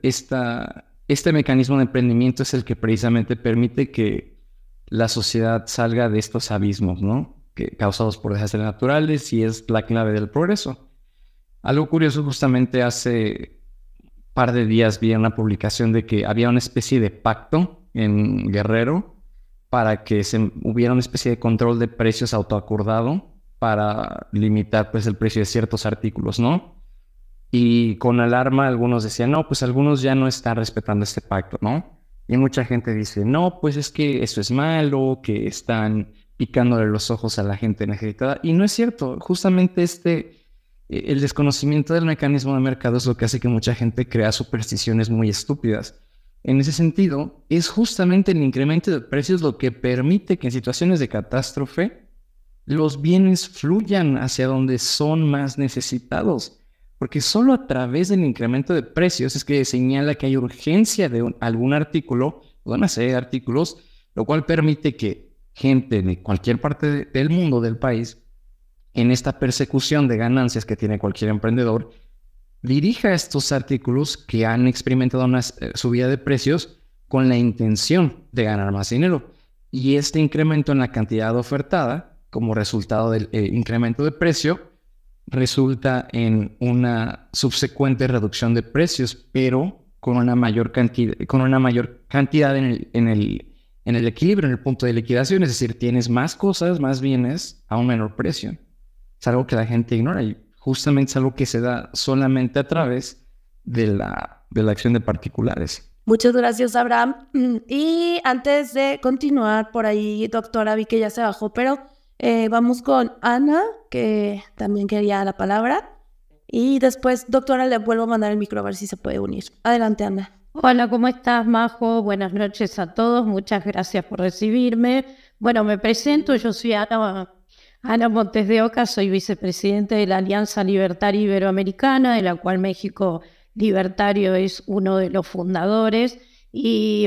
este mecanismo de emprendimiento es el que precisamente permite que la sociedad salga de estos abismos, ¿no? Causados por desastres naturales y es la clave del progreso. Algo curioso, justamente hace par de días vi una publicación de que había una especie de pacto en Guerrero para que hubiera una especie de control de precios autoacordado para limitar pues el precio de ciertos artículos, ¿no? Y con alarma algunos decían, no, pues algunos ya no están respetando este pacto, ¿no? Y mucha gente dice, no, pues es que esto es malo, que están picándole los ojos a la gente necesitada. Y no es cierto, justamente el desconocimiento del mecanismo de mercado es lo que hace que mucha gente crea supersticiones muy estúpidas. En ese sentido, es justamente el incremento de precios lo que permite que en situaciones de catástrofe los bienes fluyan hacia donde son más necesitados. Porque solo a través del incremento de precios es que señala que hay urgencia de algún artículo o una serie de artículos, lo cual permite que gente de cualquier parte del mundo, del país, en esta persecución de ganancias que tiene cualquier emprendedor, dirija estos artículos que han experimentado una subida de precios con la intención de ganar más dinero. Y este incremento en la cantidad ofertada, como resultado del incremento de precio, resulta en una subsecuente reducción de precios, pero con una mayor cantidad en el equilibrio, en el punto de liquidación. Es decir, tienes más cosas, más bienes a un menor precio. Es algo que la gente ignora y justamente es algo que se da solamente a través de la acción de particulares. Muchas gracias, Abraham. Y antes de continuar por ahí, doctora, vi que ya se bajó, pero vamos con Ana, que también quería la palabra. Y después, doctora, le vuelvo a mandar el micro a ver si se puede unir. Adelante, Ana. Hola, ¿cómo estás, Majo? Buenas noches a todos. Muchas gracias por recibirme. Bueno, me presento. Yo soy Ana Montes de Oca, soy vicepresidente de la Alianza Libertaria Iberoamericana, de la cual México Libertario es uno de los fundadores. Y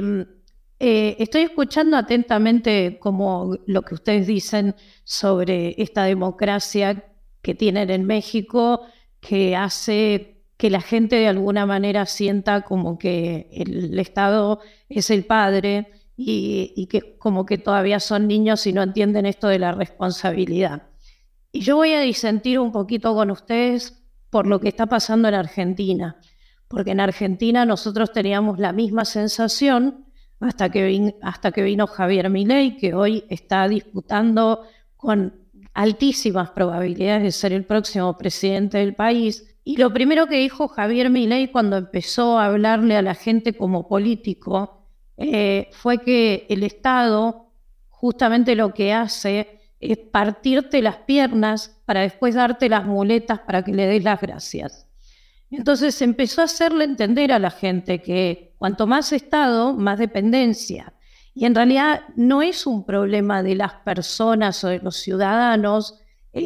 estoy escuchando atentamente como lo que ustedes dicen sobre esta democracia que tienen en México, que hace que la gente de alguna manera sienta como que el Estado es el padre y que como que todavía son niños y no entienden esto de la responsabilidad. Y yo voy a disentir un poquito con ustedes por lo que está pasando en Argentina, porque en Argentina nosotros teníamos la misma sensación hasta que vino Javier Milei, que hoy está disputando con altísimas probabilidades de ser el próximo presidente del país. Y lo primero que dijo Javier Milei cuando empezó a hablarle a la gente como político fue que el Estado justamente lo que hace es partirte las piernas para después darte las muletas para que le des las gracias. Entonces empezó a hacerle entender a la gente que cuanto más Estado, más dependencia. Y en realidad no es un problema de las personas o de los ciudadanos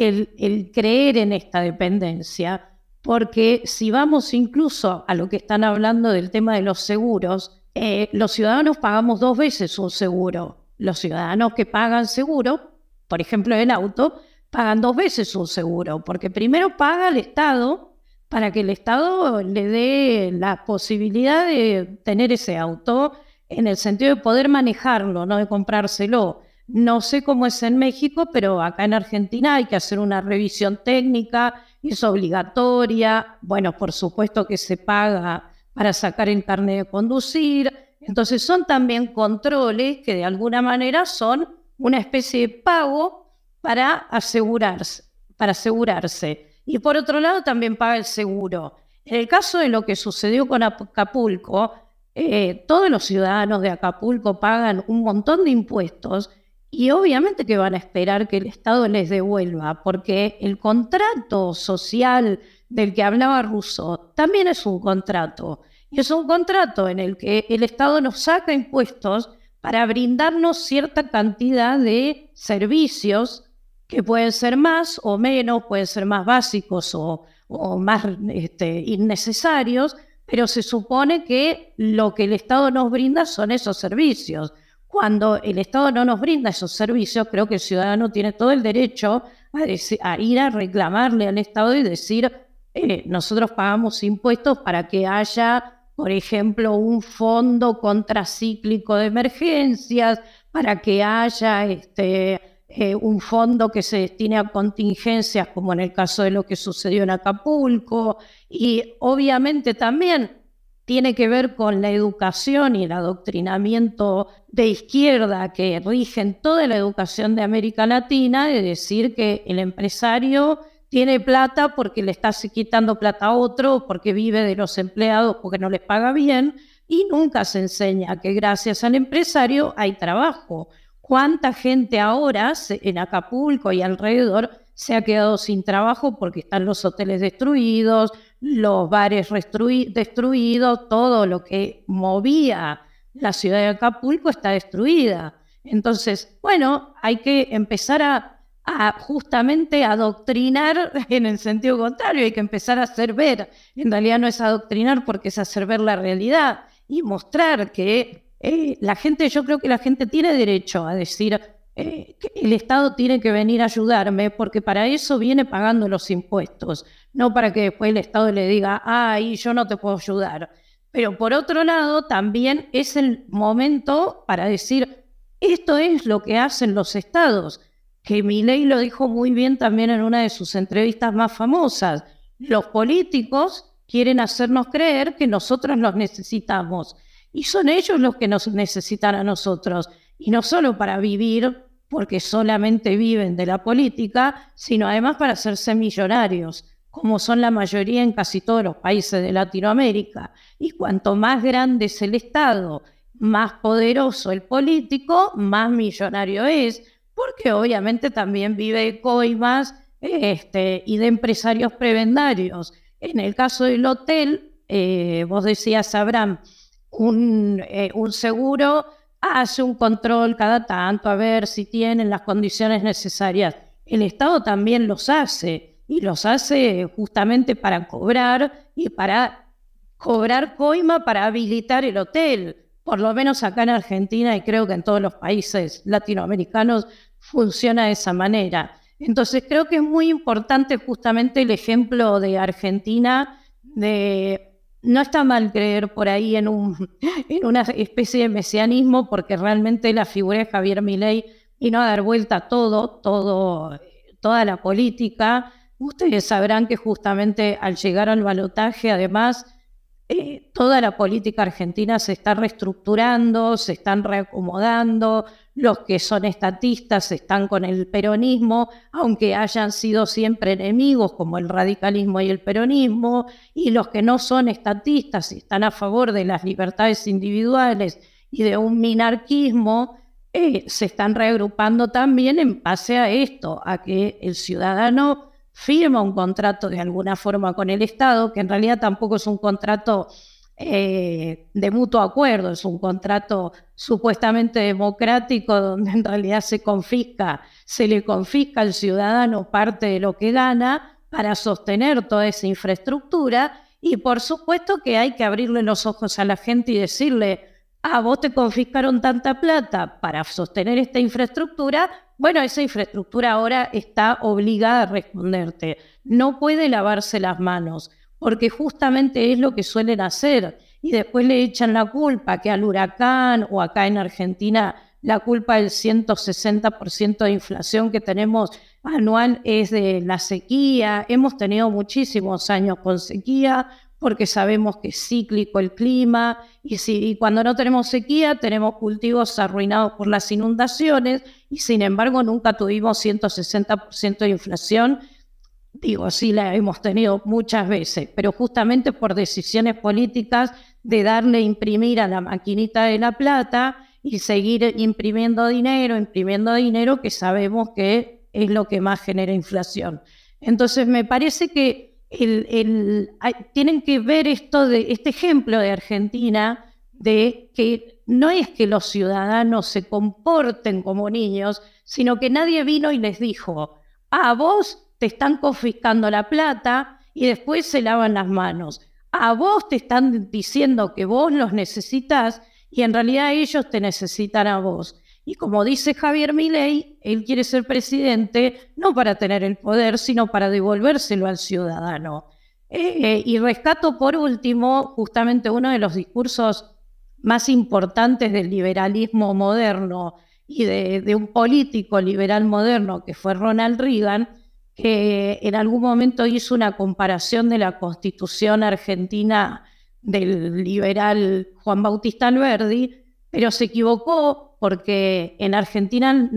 el creer en esta dependencia, porque si vamos incluso a lo que están hablando del tema de los seguros, los ciudadanos pagamos 2 veces un seguro. Los ciudadanos que pagan seguro, por ejemplo el auto, pagan 2 veces un seguro, porque primero paga el Estado para que el Estado le dé la posibilidad de tener ese auto en el sentido de poder manejarlo, no de comprárselo. No sé cómo es en México, pero acá en Argentina hay que hacer una revisión técnica, es obligatoria. Bueno, por supuesto que se paga para sacar el carnet de conducir. Entonces son también controles que de alguna manera son una especie de pago para asegurarse. Y por otro lado también paga el seguro. En el caso de lo que sucedió con Acapulco, todos los ciudadanos de Acapulco pagan un montón de impuestos y obviamente que van a esperar que el Estado les devuelva, porque el contrato social del que hablaba Rousseau también es un contrato. Y es un contrato en el que el Estado nos saca impuestos para brindarnos cierta cantidad de servicios que pueden ser más o menos, pueden ser más básicos o más innecesarios, pero se supone que lo que el Estado nos brinda son esos servicios. Cuando el Estado no nos brinda esos servicios, creo que el ciudadano tiene todo el derecho a ir a reclamarle al Estado y decir, nosotros pagamos impuestos para que haya, por ejemplo, un fondo contracíclico de emergencias, para que haya un fondo que se destine a contingencias, como en el caso de lo que sucedió en Acapulco, y obviamente también tiene que ver con la educación y el adoctrinamiento de izquierda que rigen toda la educación de América Latina, de decir que el empresario tiene plata porque le está quitando plata a otro, porque vive de los empleados, porque no les paga bien, y nunca se enseña que gracias al empresario hay trabajo. ¿Cuánta gente ahora en Acapulco y alrededor se ha quedado sin trabajo porque están los hoteles destruidos, los bares destruidos, todo lo que movía la ciudad de Acapulco está destruida? Entonces, bueno, hay que empezar a justamente adoctrinar en el sentido contrario, hay que empezar a hacer ver. En realidad no es adoctrinar porque es hacer ver la realidad y mostrar que la gente, yo creo que la gente tiene derecho a decir que el Estado tiene que venir a ayudarme porque para eso viene pagando los impuestos, no para que después el Estado le diga, ay, yo no te puedo ayudar. Pero por otro lado, también es el momento para decir, esto es lo que hacen los estados, que Milei lo dijo muy bien también en una de sus entrevistas más famosas. Los políticos quieren hacernos creer que nosotros los necesitamos. Y son ellos los que nos necesitan a nosotros, y no solo para vivir, porque solamente viven de la política, sino además para hacerse millonarios, como son la mayoría en casi todos los países de Latinoamérica. Y cuanto más grande es el Estado, más poderoso el político, más millonario es, porque obviamente también vive de coimas y de empresarios prebendarios. En el caso del hotel, vos decías, Abraham, un seguro hace un control cada tanto a ver si tienen las condiciones necesarias. El Estado también los hace, y los hace justamente para cobrar y para cobrar coima para habilitar el hotel. Por lo menos acá en Argentina, y creo que en todos los países latinoamericanos funciona de esa manera. Entonces creo que es muy importante justamente el ejemplo de Argentina. No está mal creer por ahí en una especie de mesianismo, porque realmente la figura de Javier Milei vino a dar vuelta a toda la política. Ustedes sabrán que justamente al llegar al balotaje, además, toda la política argentina se está reestructurando, se están reacomodando. Los que son estatistas están con el peronismo, aunque hayan sido siempre enemigos, como el radicalismo y el peronismo, y los que no son estatistas y están a favor de las libertades individuales y de un minarquismo, se están reagrupando también en base a esto, a que el ciudadano firma un contrato de alguna forma con el Estado, que en realidad tampoco es un contrato de mutuo acuerdo, es un contrato supuestamente democrático donde en realidad se le confisca al ciudadano parte de lo que gana para sostener toda esa infraestructura. Y por supuesto que hay que abrirle los ojos a la gente y decirle, vos te confiscaron tanta plata para sostener esta infraestructura, bueno, esa infraestructura ahora está obligada a responderte, no puede lavarse las manos, porque justamente es lo que suelen hacer, y después le echan la culpa que al huracán, o acá en Argentina la culpa del 160% de inflación que tenemos anual es de la sequía. Hemos tenido muchísimos años con sequía porque sabemos que es cíclico el clima, y cuando no tenemos sequía tenemos cultivos arruinados por las inundaciones, y sin embargo nunca tuvimos 160% de inflación. Digo, sí la hemos tenido muchas veces, pero justamente por decisiones políticas de darle a imprimir a la maquinita de La Plata y seguir imprimiendo dinero, que sabemos que es lo que más genera inflación. Entonces me parece que tienen que ver este ejemplo de Argentina, de que no es que los ciudadanos se comporten como niños, sino que nadie vino y les dijo: a vos te están confiscando la plata y después se lavan las manos. A vos te están diciendo que vos los necesitas y en realidad ellos te necesitan a vos. Y como dice Javier Milei, él quiere ser presidente no para tener el poder, sino para devolvérselo al ciudadano. Y rescato por último justamente uno de los discursos más importantes del liberalismo moderno y de un político liberal moderno que fue Ronald Reagan, que en algún momento hizo una comparación de la Constitución argentina del liberal Juan Bautista Alberdi, pero se equivocó porque en Argentina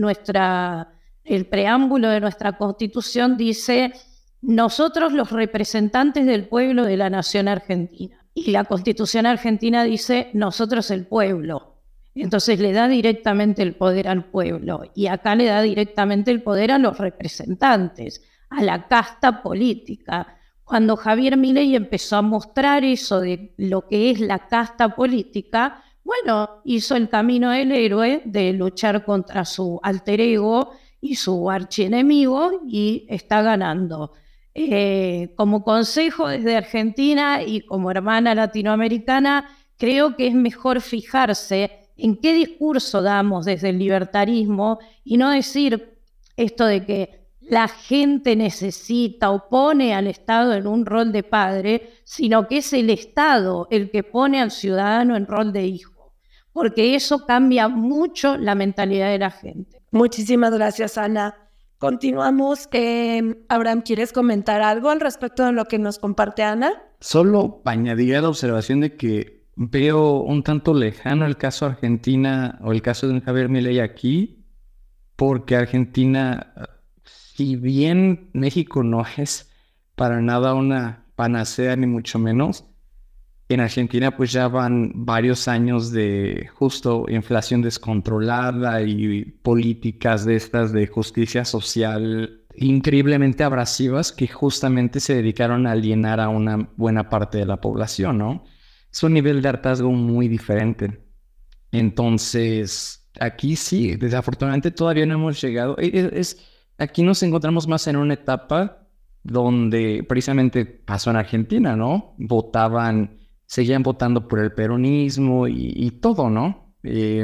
el preámbulo de nuestra Constitución dice: nosotros los representantes del pueblo de la nación argentina. Y la Constitución argentina dice: nosotros el pueblo. Entonces le da directamente el poder al pueblo y acá le da directamente el poder a los representantes, a la casta política. Cuando Javier Milei empezó a mostrar eso de lo que es la casta política, bueno, hizo el camino del héroe de luchar contra su alter ego y su archienemigo y está ganando. Como consejo desde Argentina y como hermana latinoamericana, creo que es mejor fijarse en qué discurso damos desde el libertarismo y no decir esto de que la gente necesita o pone al Estado en un rol de padre, sino que es el Estado el que pone al ciudadano en rol de hijo, porque eso cambia mucho la mentalidad de la gente. Muchísimas gracias, Ana. Continuamos. Abraham, ¿quieres comentar algo al respecto de lo que nos comparte Ana? Solo añadiría la observación de que veo un tanto lejano el caso Argentina o el caso de Javier Milei aquí, porque Argentina, si bien México no es para nada una panacea ni mucho menos, en Argentina pues ya van varios años de justo inflación descontrolada y políticas de estas de justicia social increíblemente abrasivas que justamente se dedicaron a alienar a una buena parte de la población, ¿no? Es un nivel de hartazgo muy diferente. Entonces, aquí sí, desafortunadamente todavía no hemos llegado. Aquí nos encontramos más en una etapa donde precisamente pasó en Argentina, ¿no? Seguían votando por el peronismo y todo, ¿no?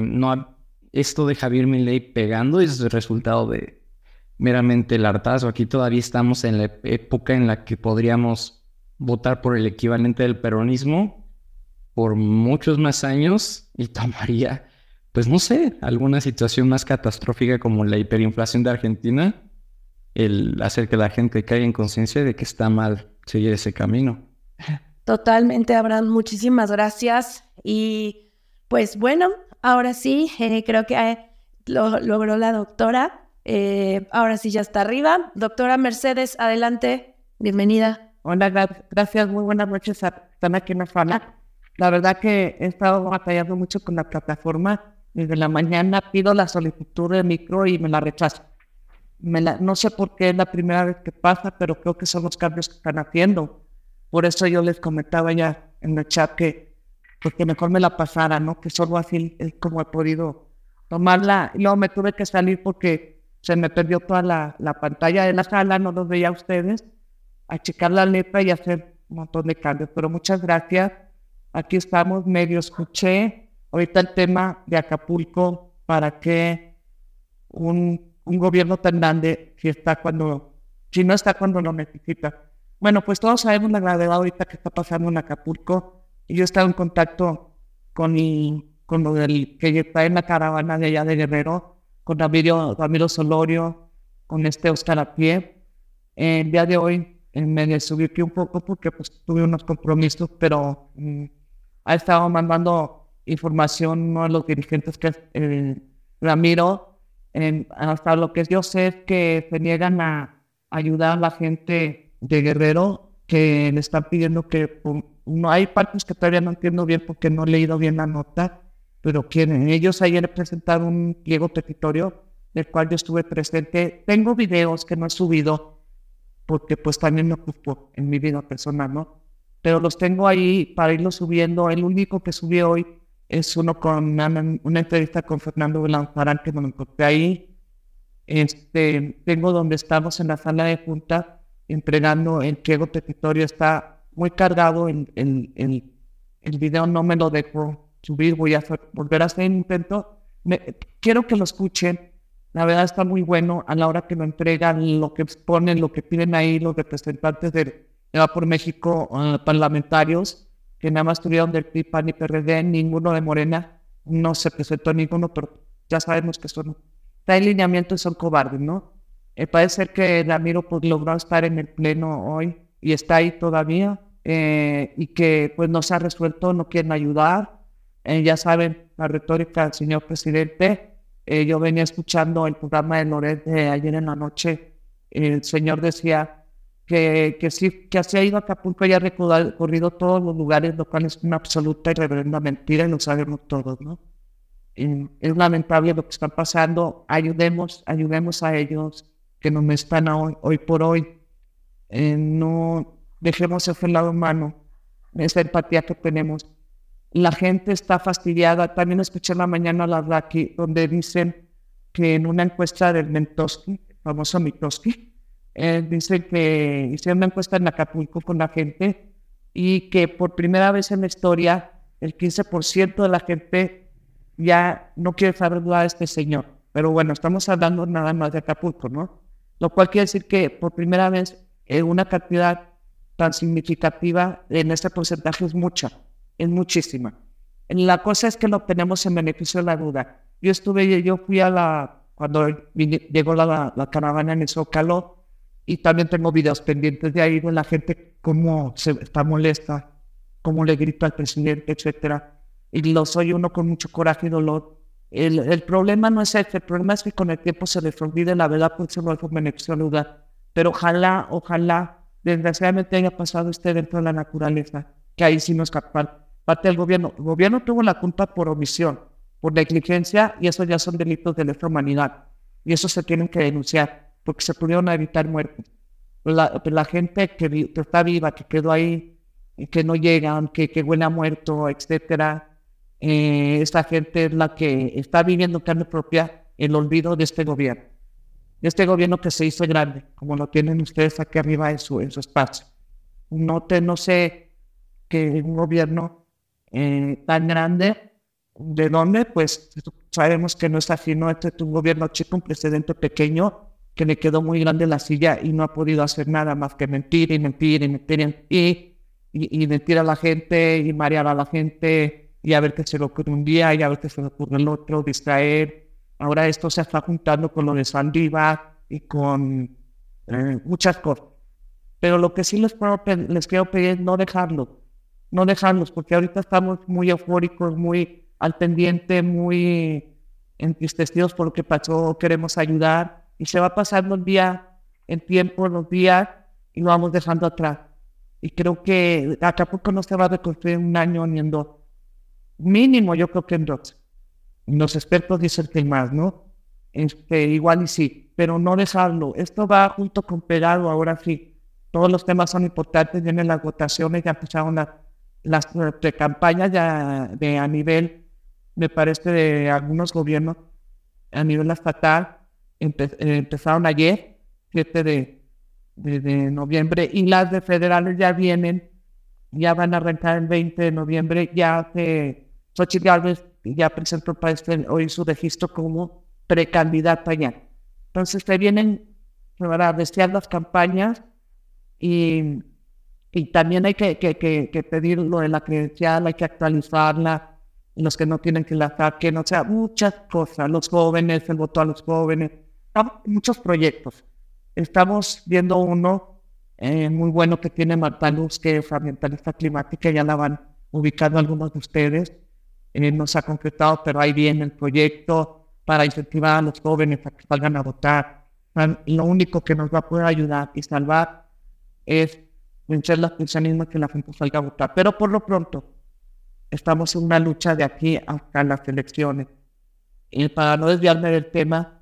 Esto de Javier Milei pegando es el resultado de meramente el hartazgo. Aquí todavía estamos en la época en la que podríamos votar por el equivalente del peronismo por muchos más años y tomaría, pues no sé, alguna situación más catastrófica como la hiperinflación de Argentina, el hacer que la gente caiga en conciencia de que está mal seguir ese camino. Totalmente, Abraham, muchísimas gracias. Y pues bueno, ahora sí, creo que lo logró la doctora. Ahora sí ya está arriba. Doctora Mercedes, adelante, bienvenida. Hola, gracias, muy buenas noches a están aquí en la sala. La verdad que he estado batallando mucho con la plataforma. Desde la mañana pido la solicitud de micro y me la rechazan. No sé por qué es la primera vez que pasa, pero creo que son los cambios que están haciendo. Por eso yo les comentaba ya en el chat que mejor me la pasara, ¿no? Que solo así es como he podido tomarla. Y luego me tuve que salir porque se me perdió toda la pantalla de la sala, no los veía a ustedes, a checar la letra y hacer un montón de cambios. Pero muchas gracias. Aquí estamos, medio escuché ahorita el tema de Acapulco, para que un gobierno tan grande si no está cuando lo necesita. Bueno, pues todos sabemos la gravedad ahorita que está pasando en Acapulco. Y yo he estado en contacto con lo del que está en la caravana de allá de Guerrero, con Ramiro Solorio, con Oscar Apié. El día de hoy me desubí un poco porque pues tuve unos compromisos, pero ha estado mandando información uno de los dirigentes que es Ramiro. Hasta lo que yo sé es que se niegan a ayudar a la gente de Guerrero, que le están pidiendo que No hay partes que todavía no entiendo bien porque no he leído bien la nota, pero quieren. Ellos ayer presentaron un pliego petitorio del cual yo estuve presente. Tengo videos que no he subido porque pues también me ocupo en mi vida personal, ¿no? Pero los tengo ahí para irlos subiendo. El único que subí hoy es uno con una entrevista con Fernando Belanfarán que me lo encontré ahí. Tengo donde estamos en la sala de junta entregando el pliego petitorio. Está muy cargado, el video no me lo dejo subir, voy a volver a hacer un intento. Quiero que lo escuchen, la verdad está muy bueno a la hora que lo entregan, lo que exponen, lo que piden ahí los representantes de Va por México, parlamentarios, que nada más tuvieron del PRI, PAN y PRD, ninguno de Morena, no se presentó ninguno, pero ya sabemos que son, está en lineamiento y son cobardes, ¿no? Parece ser que Ramiro pues, logró estar en el pleno hoy y está ahí todavía, y que pues no se ha resuelto, no quieren ayudar. Ya saben la retórica del señor presidente. Yo venía escuchando el programa de Loret de ayer en la noche. El señor decía que sí, que así ha ido a Acapulco y ha recorrido todos los lugares, lo cual es una absoluta y reverenda mentira y lo sabemos todos, ¿no? Es lamentable lo que está pasando. Ayudemos a ellos que nos están hoy por hoy. No dejemos ese lado humano, esa empatía que tenemos. La gente está fastidiada. También escuché en la mañana a la Raki, donde dicen que en una encuesta del Mentowski, el famoso Mentowski, dicen que hicieron una encuesta en Acapulco con la gente y que por primera vez en la historia el 15% de la gente ya no quiere saber nada de este señor. Pero bueno, estamos hablando nada más de Acapulco, ¿no? Lo cual quiere decir que por primera vez una cantidad tan significativa en este porcentaje es mucha, es muchísima. La cosa es que lo tenemos en beneficio de la duda. Yo fui cuando llegó la caravana en el Zócalo, y también tengo videos pendientes de ahí de la gente cómo está molesta, cómo le grita al presidente, etcétera. Y lo soy uno con mucho coraje y dolor. El problema no es ese, el problema es que con el tiempo se les olvide la verdad, pues se lo dejo en beneficio de la duda. Pero ojalá, desgraciadamente haya pasado dentro de la naturaleza, que ahí sí no es parte del gobierno. El gobierno tuvo la culpa por omisión, por negligencia, y eso ya son delitos de lesa humanidad. Y eso se tienen que denunciar, porque se pudieron evitar muertes. La gente que está viva, que quedó ahí, que no llegan, que huele a muerto, etcétera, esta gente es la que está viviendo en carne propia el olvido de este gobierno. Este gobierno que se hizo grande, como lo tienen ustedes aquí arriba en su espacio. No sé que un gobierno tan grande, ¿de dónde? Pues sabemos que no es así, ¿no? Este es un gobierno chico, un presidente pequeño, que le quedó muy grande la silla y no ha podido hacer nada más que mentir y mentir a la gente y marear a la gente y a ver qué se le ocurre un día y a ver qué se le ocurre el otro, distraer. Ahora esto se está juntando con lo de Saldívar y con muchas cosas. Pero lo que sí les quiero pedir es no dejarlos, porque ahorita estamos muy eufóricos, muy al pendiente, muy entristecidos por lo que pasó, queremos ayudar, y se va pasando el tiempo, los días, y lo vamos dejando atrás. Y creo que Acapulco no se va a reconstruir en un año ni en dos. Mínimo, yo creo que en dos. Los expertos dicen que más, ¿no? Igual y sí, pero no dejarlo. Esto va junto con pegado, ahora sí. Todos los temas son importantes, vienen las votaciones, ya empezaron las precampañas ya a nivel, me parece, de algunos gobiernos, a nivel estatal, empezaron ayer, 7 de noviembre, y las de federales ya vienen, ya van a arrancar el 20 de noviembre, Xochitl Gálvez ya presentó para hoy su registro como precandidata ya. Entonces se vienen para desear las campañas y también hay que pedir lo de la credencial, hay que actualizarla, los que no tienen que la saquen, o sea, muchas cosas, los jóvenes, el voto a los jóvenes, muchos proyectos. Estamos viendo uno muy bueno que tiene Marta Luz, que es ambientalista climática, ya la van ubicando algunos de ustedes. No se ha concretado, pero ahí viene el proyecto para incentivar a los jóvenes a que salgan a votar. Lo único que nos va a poder ayudar y salvar es vencer el abstencionismo, que la gente salga a votar. Pero por lo pronto, estamos en una lucha de aquí hasta las elecciones. Y para no desviarme del tema,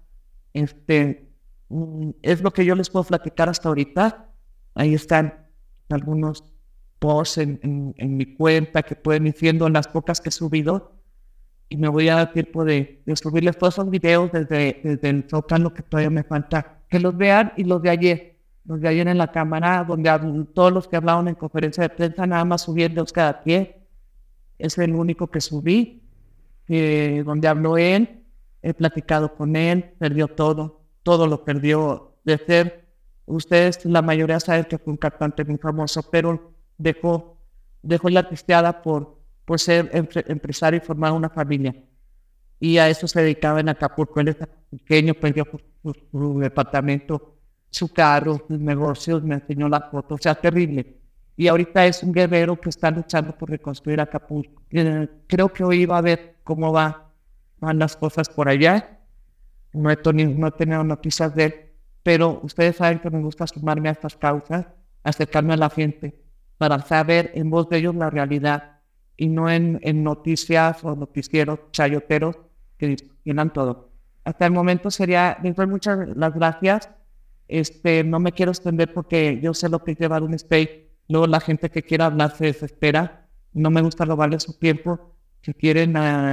es lo que yo les puedo platicar hasta ahorita. Ahí están algunos posts en mi cuenta que pueden ir viendo las pocas que he subido. Y me voy a dar tiempo de subirles todos esos videos desde el Zócalo, que todavía me falta que los vean, y los de ayer en la cámara, donde todos los que hablaron en conferencia de prensa, nada más subí de cada pie. Es el único que subí, donde habló él, he platicado con él, perdió todo lo perdió de ser. Ustedes, la mayoría saben que fue un cantante muy famoso, pero dejó la pisteada por ser empresario y formar una familia. Y a eso se dedicaba en Acapulco. Él era pequeño, perdió su departamento, su carro, sus negocios, me enseñó la foto, o sea, terrible. Y ahorita es un guerrero que está luchando por reconstruir Acapulco. Creo que hoy va a ver cómo van las cosas por allá. No he tenido noticias de él, pero ustedes saben que me gusta sumarme a estas causas, acercarme a la gente, para saber en voz de ellos la realidad, y no en noticias o noticieros chayoteros que discutan todo. Hasta el momento les doy muchas las gracias. No me quiero extender porque yo sé lo que es llevar un space. Luego la gente que quiera hablar se desespera. No me gusta robarle su tiempo. Si quieren,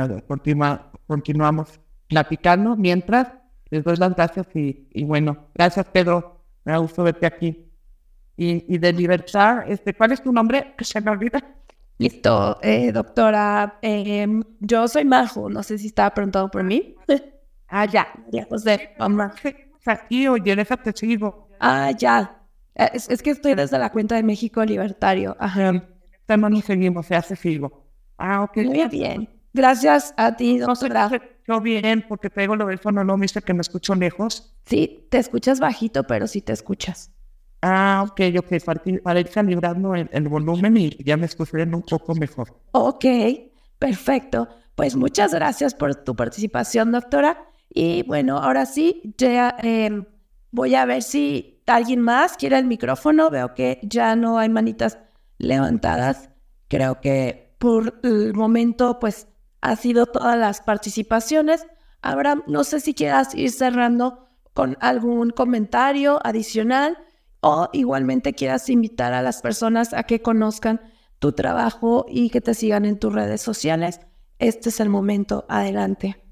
continuamos platicando. Mientras, les doy las gracias y bueno, gracias, Pedro. Me da gusto verte aquí. Y de Libertad, ¿cuál es tu nombre? Que se me olvida. Listo, doctora. Yo soy Majo, no sé si estaba preguntando por mí. Ya, José, mamá. Aquí, oye, déjate sigo. Ya. Es que estoy desde la cuenta de México Libertario. Ajá. Nos seguimos, se hace sigo. Ok. Muy bien. Gracias a ti, doctora. Yo bien, porque tengo el teléfono, no me dice que me escucho lejos. Sí, te escuchas bajito, pero sí te escuchas. Ok, para ir calibrando el volumen y ya me escucharé un poco mejor. Ok, perfecto. Pues muchas gracias por tu participación, doctora. Y bueno, ahora sí, ya voy a ver si alguien más quiere el micrófono. Veo que ya no hay manitas levantadas. Creo que por el momento, pues, ha sido todas las participaciones. Abraham, no sé si quieras ir cerrando con algún comentario adicional, o igualmente quieras invitar a las personas a que conozcan tu trabajo y que te sigan en tus redes sociales. Este es el momento. Adelante.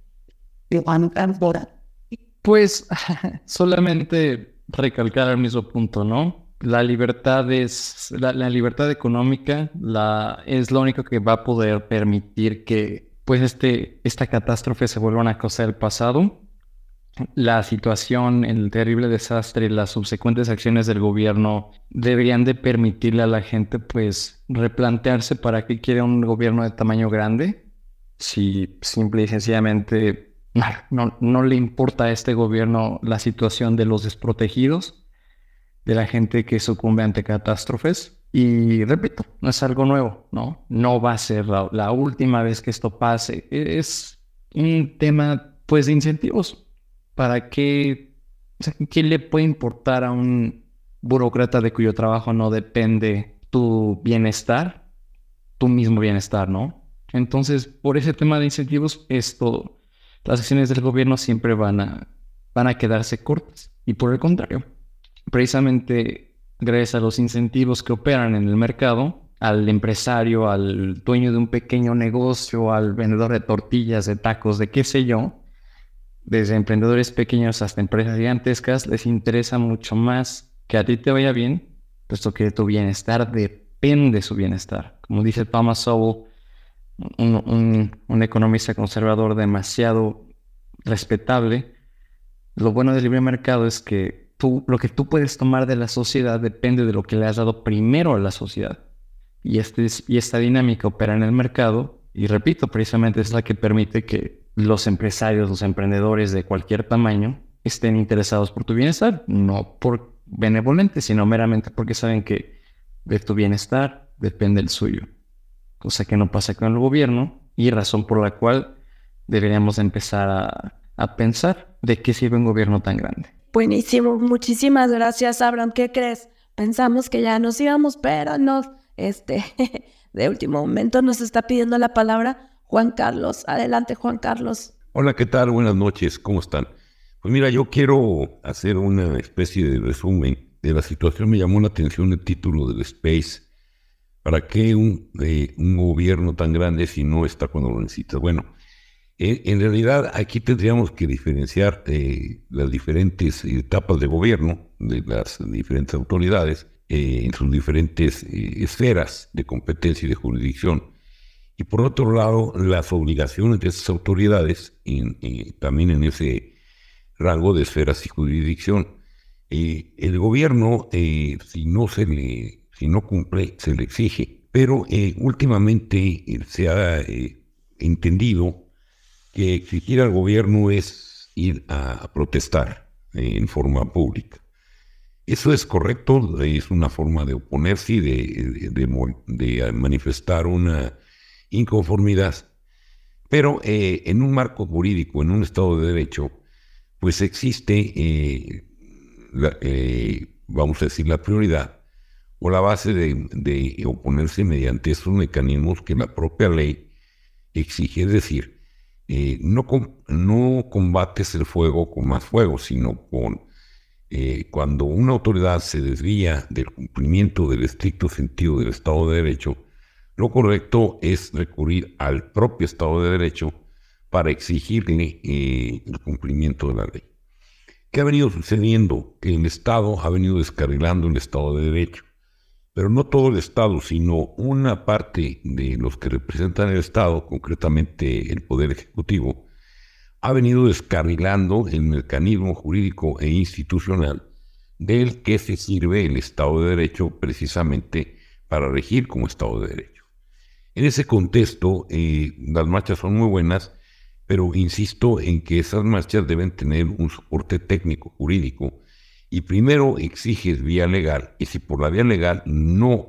Pues solamente recalcar el mismo punto, ¿no? La libertad la libertad económica es lo único que va a poder permitir que pues esta catástrofe se vuelva una cosa del pasado. La situación, el terrible desastre, las subsecuentes acciones del gobierno deberían de permitirle a la gente pues replantearse para qué quiere un gobierno de tamaño grande. Si simple y sencillamente no le importa a este gobierno la situación de los desprotegidos, de la gente que sucumbe ante catástrofes. Y repito, no es algo nuevo, ¿no? No va a ser la última vez que esto pase. Es un tema pues de incentivos. ¿Para qué? O sea, ¿qué le puede importar a un burócrata de cuyo trabajo no depende tu bienestar, tu mismo bienestar, ¿no? Entonces, por ese tema de incentivos, las acciones del gobierno siempre van a quedarse cortas. Y por el contrario, precisamente gracias a los incentivos que operan en el mercado, al empresario, al dueño de un pequeño negocio, al vendedor de tortillas, de tacos, de qué sé yo, desde emprendedores pequeños hasta empresas gigantescas, les interesa mucho más que a ti te vaya bien, puesto que tu bienestar depende de su bienestar. Como dice Thomas Sowell, un economista conservador demasiado respetable, lo bueno del libre mercado es que lo que tú puedes tomar de la sociedad depende de lo que le has dado primero a la sociedad. Y esta dinámica opera en el mercado, y repito, precisamente es la que permite que los empresarios, los emprendedores de cualquier tamaño estén interesados por tu bienestar, no por benevolente, sino meramente porque saben que de tu bienestar depende el suyo. Cosa que no pasa con el gobierno, y razón por la cual deberíamos empezar a pensar de qué sirve un gobierno tan grande. Buenísimo, muchísimas gracias, Abraham. ¿Qué crees? pensamos que ya nos íbamos, pero no, de último momento nos está pidiendo la palabra Juan Carlos. Adelante, Juan Carlos. Hola, ¿qué tal? Buenas noches, ¿cómo están? Pues mira, yo quiero hacer una especie de resumen de la situación. Me llamó la atención el título del Space. ¿Para qué un gobierno tan grande si no está cuando lo necesita? Bueno, en realidad aquí tendríamos que diferenciar las diferentes etapas de gobierno de las diferentes autoridades en sus diferentes esferas de competencia y de jurisdicción. Y por otro lado, las obligaciones de esas autoridades también en ese rango de esferas y jurisdicción. El gobierno, si no cumple, se le exige. Pero últimamente se ha entendido que exigir al gobierno es ir a protestar en forma pública. Eso es correcto, es una forma de oponerse y de manifestar una inconformidad. Pero en un marco jurídico, en un Estado de Derecho, pues existe, vamos a decir, la prioridad o la base de oponerse mediante esos mecanismos que la propia ley exige. Es decir, no combates el fuego con más fuego, sino cuando una autoridad se desvía del cumplimiento del estricto sentido del Estado de Derecho, lo correcto es recurrir al propio Estado de Derecho para exigirle el cumplimiento de la ley. ¿Qué ha venido sucediendo? Que el Estado ha venido descarrilando el Estado de Derecho, pero no todo el Estado, sino una parte de los que representan el Estado, concretamente el Poder Ejecutivo, ha venido descarrilando el mecanismo jurídico e institucional del que se sirve el Estado de Derecho precisamente para regir como Estado de Derecho. En ese contexto, las marchas son muy buenas, pero insisto en que esas marchas deben tener un soporte técnico jurídico y primero exiges vía legal, y si por la vía legal no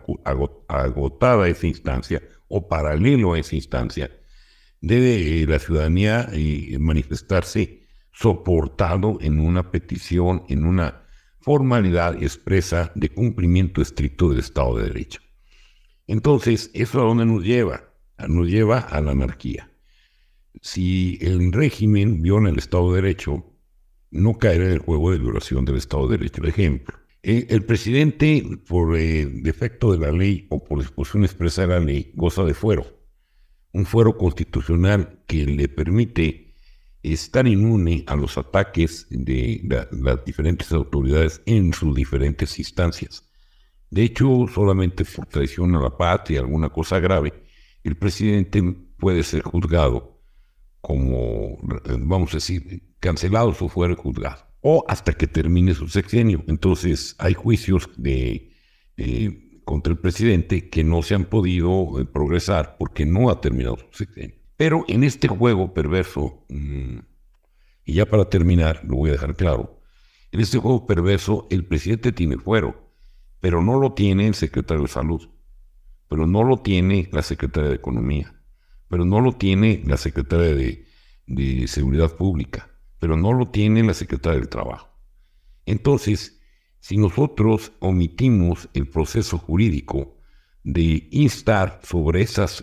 agotada esa instancia o paralelo a esa instancia, debe la ciudadanía manifestarse soportado en una petición, en una formalidad expresa de cumplimiento estricto del Estado de Derecho. Entonces, ¿eso a dónde nos lleva? Nos lleva a la anarquía. Si el régimen viola el Estado de Derecho, no caerá en el juego de violación del Estado de Derecho. Por ejemplo, el presidente, por defecto de la ley o por disposición expresa de la ley, goza de fuero. Un fuero constitucional que le permite estar inmune a los ataques de las diferentes autoridades en sus diferentes instancias. De hecho, solamente por traición a la patria y alguna cosa grave, el presidente puede ser juzgado como, vamos a decir, cancelado su fuero juzgado, o hasta que termine su sexenio. Entonces, hay juicios contra el presidente que no se han podido progresar porque no ha terminado su sexenio. Pero en este juego perverso, y ya para terminar, lo voy a dejar claro, en este juego perverso el presidente tiene fuero, pero no lo tiene el secretario de Salud, pero no lo tiene la secretaria de Economía, pero no lo tiene la secretaria de Seguridad Pública, pero no lo tiene la secretaria del Trabajo. Entonces, si nosotros omitimos el proceso jurídico de instar sobre esas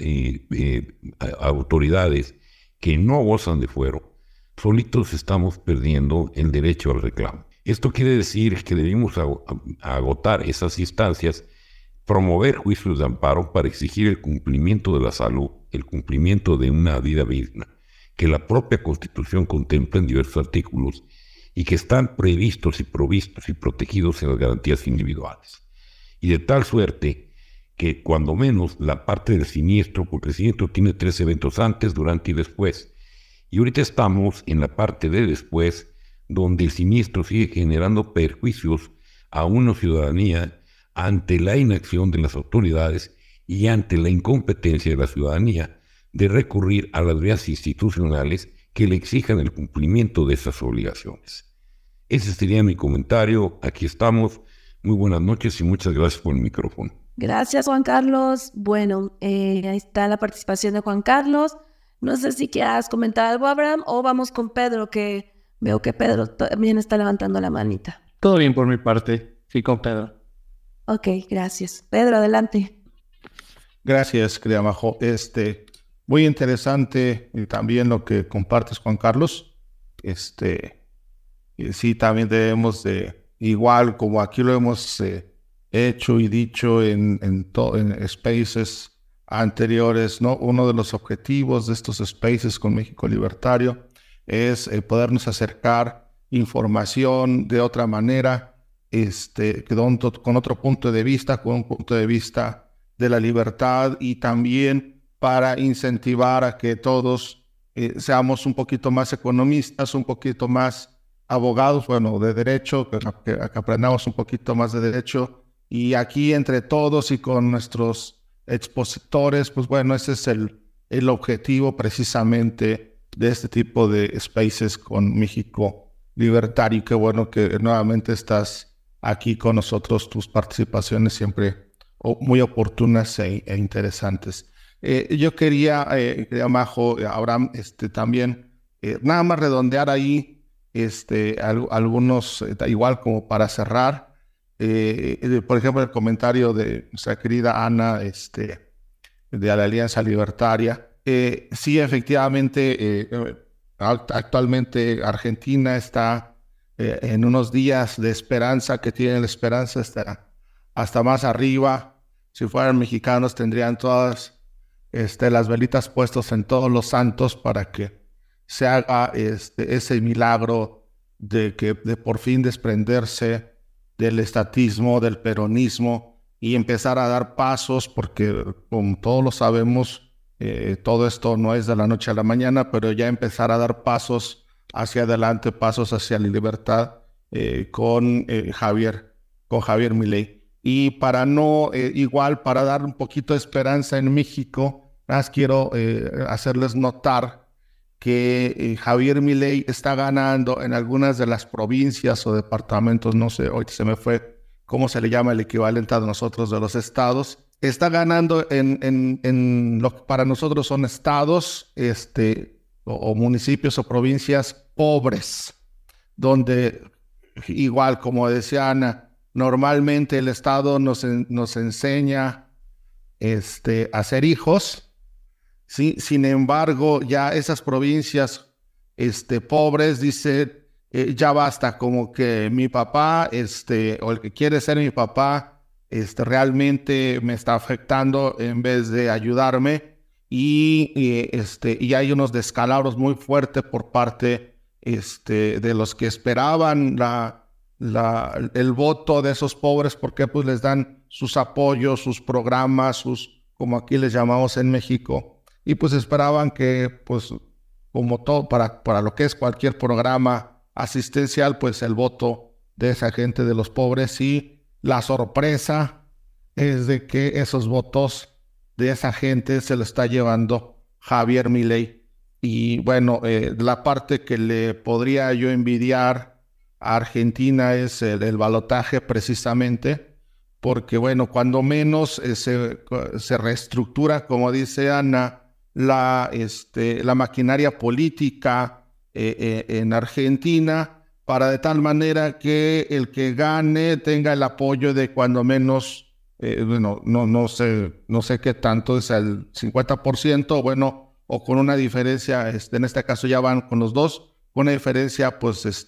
autoridades que no gozan de fuero, solitos estamos perdiendo el derecho al reclamo. Esto quiere decir que debemos agotar esas instancias, promover juicios de amparo para exigir el cumplimiento de la salud, el cumplimiento de una vida digna, que la propia Constitución contempla en diversos artículos y que están previstos y provistos y protegidos en las garantías individuales. Y de tal suerte que cuando menos la parte del siniestro, porque el siniestro tiene 3 eventos antes, durante y después, y ahorita estamos en la parte de después, donde el siniestro sigue generando perjuicios a una ciudadanía ante la inacción de las autoridades y ante la incompetencia de la ciudadanía de recurrir a las vías institucionales que le exijan el cumplimiento de esas obligaciones. Ese sería mi comentario. Aquí estamos. Muy buenas noches y muchas gracias por el micrófono. Gracias, Juan Carlos. Bueno, ahí está la participación de Juan Carlos. No sé si quieras comentar algo, Abraham, o vamos con Pedro, que veo que Pedro también está levantando la manita. Todo bien por mi parte. Sí, con Pedro. Ok, gracias. Pedro, adelante. Gracias, querida Majo. Muy interesante también lo que compartes, Juan Carlos. Sí, también debemos de, igual como aquí lo hemos hecho y dicho en spaces anteriores, ¿no? Uno de los objetivos de estos spaces con México Libertario es podernos acercar información de otra manera, con otro punto de vista, con un punto de vista de la libertad, y también para incentivar a que todos seamos un poquito más economistas, un poquito más abogados, bueno, de derecho, que aprendamos un poquito más de derecho, y aquí entre todos y con nuestros expositores, pues bueno, ese es el objetivo precisamente de este tipo de spaces con México Libertario. Qué bueno que nuevamente estás aquí con nosotros, tus participaciones siempre muy oportunas e interesantes. Yo quería Majo, Abraham, también nada más redondear ahí algunos, igual como para cerrar, por ejemplo, el comentario de nuestra querida Ana, de la Alianza Libertaria. Sí, efectivamente, actualmente Argentina está en unos días de esperanza, que tienen la esperanza hasta más arriba. Si fueran mexicanos, tendrían todas las velitas puestas en todos los santos para que se haga ese milagro de por fin desprenderse del estatismo, del peronismo, y empezar a dar pasos, porque como todos lo sabemos, todo esto no es de la noche a la mañana, pero ya empezar a dar pasos hacia adelante, pasos hacia la libertad con Javier Milei. Y para para dar un poquito de esperanza en México, nada más quiero hacerles notar que Javier Milei está ganando en algunas de las provincias o departamentos, no sé, hoy se me fue cómo se le llama el equivalente a nosotros de los estados. Está ganando en lo que para nosotros son estados, o municipios o provincias pobres, donde, igual como decía Ana, normalmente el Estado nos enseña a ser hijos. Sí, sin embargo, ya esas provincias pobres, dice, ya basta, como que mi papá, o el que quiere ser mi papá, realmente me está afectando en vez de ayudarme, y hay unos descalabros muy fuertes por parte de los que esperaban el voto de esos pobres, porque pues les dan sus apoyos, sus programas, como aquí les llamamos en México. Y pues esperaban que, pues, como todo, para lo que es cualquier programa asistencial, pues el voto de esa gente, de los pobres, y la sorpresa es de que esos votos de esa gente se lo está llevando Javier Milei. Y bueno, la parte que le podría yo envidiar a Argentina es el balotaje, precisamente, porque bueno, cuando menos se reestructura, como dice Ana, la maquinaria política en Argentina, para de tal manera que el que gane tenga el apoyo de cuando menos, no sé qué tanto, es el 50%, bueno, o con una diferencia, en este caso ya van con los dos, con una diferencia, pues,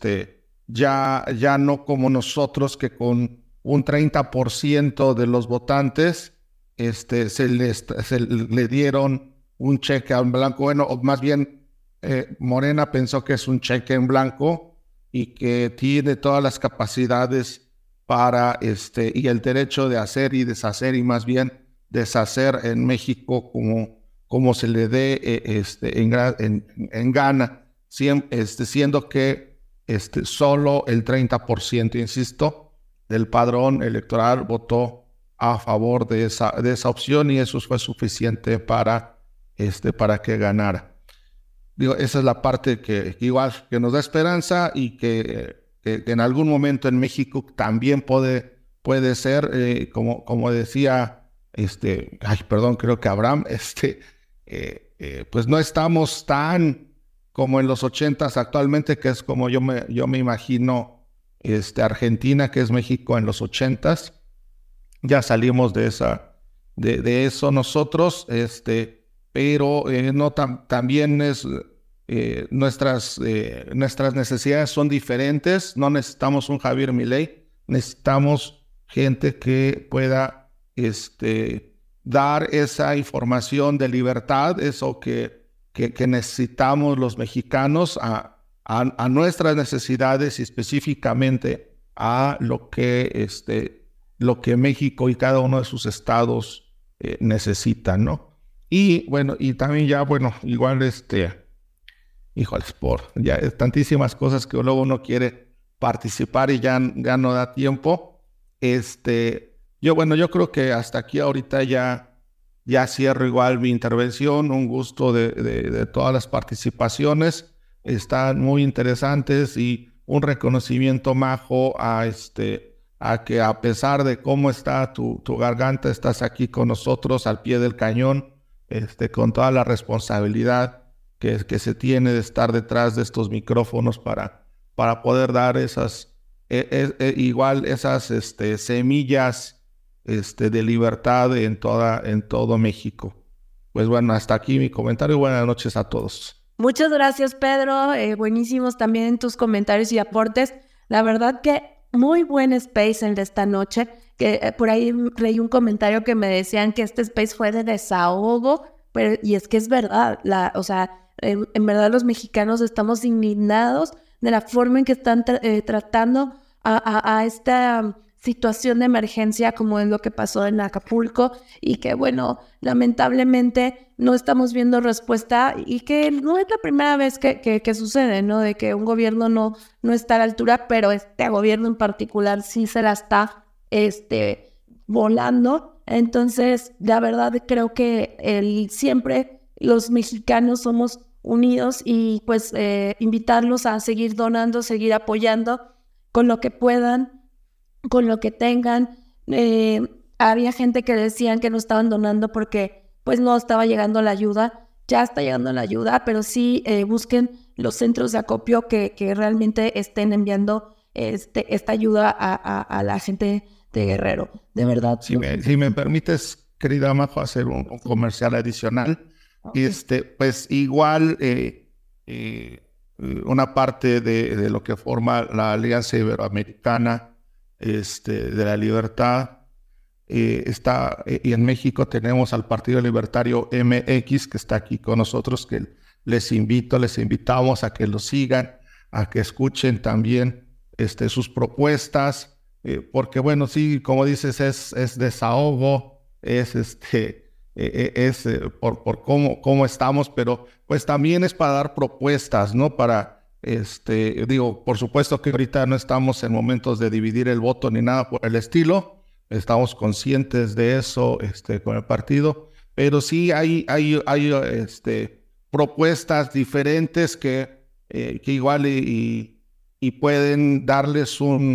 ya no como nosotros, que con un 30% de los votantes, se le dieron un cheque en blanco. Bueno, o más bien Morena pensó que es un cheque en blanco y que tiene todas las capacidades para y el derecho de hacer y deshacer, y más bien deshacer en México como se le dé en gana, siendo que solo el 30%, insisto, del padrón electoral votó a favor de esa opción, y eso fue suficiente para que ganara. Digo, esa es la parte que igual que nos da esperanza, y que en algún momento en México también puede ser, como decía, creo que Abraham, pues no estamos tan como en los 80s actualmente, que es como yo me imagino Argentina, que es México en los 80s, ya salimos de eso nosotros, pero no también es nuestras necesidades son diferentes. No necesitamos un Javier Milei, necesitamos gente que pueda dar esa información de libertad, eso que necesitamos los mexicanos a nuestras necesidades y específicamente a lo que México y cada uno de sus estados necesitan, ¿no? Y bueno, y también ya, bueno, igual híjoles, ya tantísimas cosas que luego uno quiere participar y ya no da tiempo. Yo creo que hasta aquí ahorita ya cierro igual mi intervención. Un gusto de todas las participaciones. Están muy interesantes y un reconocimiento, Majo, a que a pesar de cómo está tu garganta, estás aquí con nosotros al pie del cañón, con toda la responsabilidad que se tiene de estar detrás de estos micrófonos para poder dar esas semillas de libertad en todo México. Pues bueno, hasta aquí mi comentario. Buenas noches a todos. Muchas gracias, Pedro. Buenísimos también tus comentarios y aportes. La verdad que muy buen space el de esta noche. Que por ahí leí un comentario que me decían que este space fue de desahogo, y es que es verdad. En verdad los mexicanos estamos indignados de la forma en que están tratando a esta situación de emergencia, como es lo que pasó en Acapulco, y que bueno, lamentablemente no estamos viendo respuesta, y que no es la primera vez que sucede, ¿no? De que un gobierno no está a la altura, pero este gobierno en particular sí se la está volando. Entonces, la verdad creo que siempre los mexicanos somos unidos, y pues invitarlos a seguir donando, seguir apoyando con lo que puedan, con lo que tengan. Había gente que decían que no estaban donando porque pues no estaba llegando la ayuda. Ya está llegando la ayuda, pero sí busquen los centros de acopio que realmente estén enviando esta ayuda a la gente de Guerrero, de verdad. Si me permites, querida Majo, hacer un comercial adicional. Okay. Pues igual una parte de lo que forma la Alianza Iberoamericana de la Libertad está, y en México tenemos al Partido Libertario MX, que está aquí con nosotros, que les invitamos a que lo sigan, a que escuchen también sus propuestas, porque bueno, sí, como dices, es desahogo, por cómo estamos, pero pues también es para dar propuestas, ¿no? Por supuesto que ahorita no estamos en momentos de dividir el voto ni nada por el estilo, estamos conscientes de eso con el partido, pero sí hay propuestas diferentes que igual y pueden darles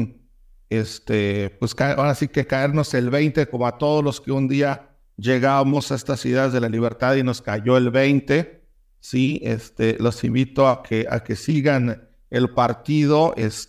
pues ahora sí que caernos el 20, como a todos los que un día llegamos a estas ideas de la libertad y nos cayó el 20, ¿sí? Los invito a que sigan el partido.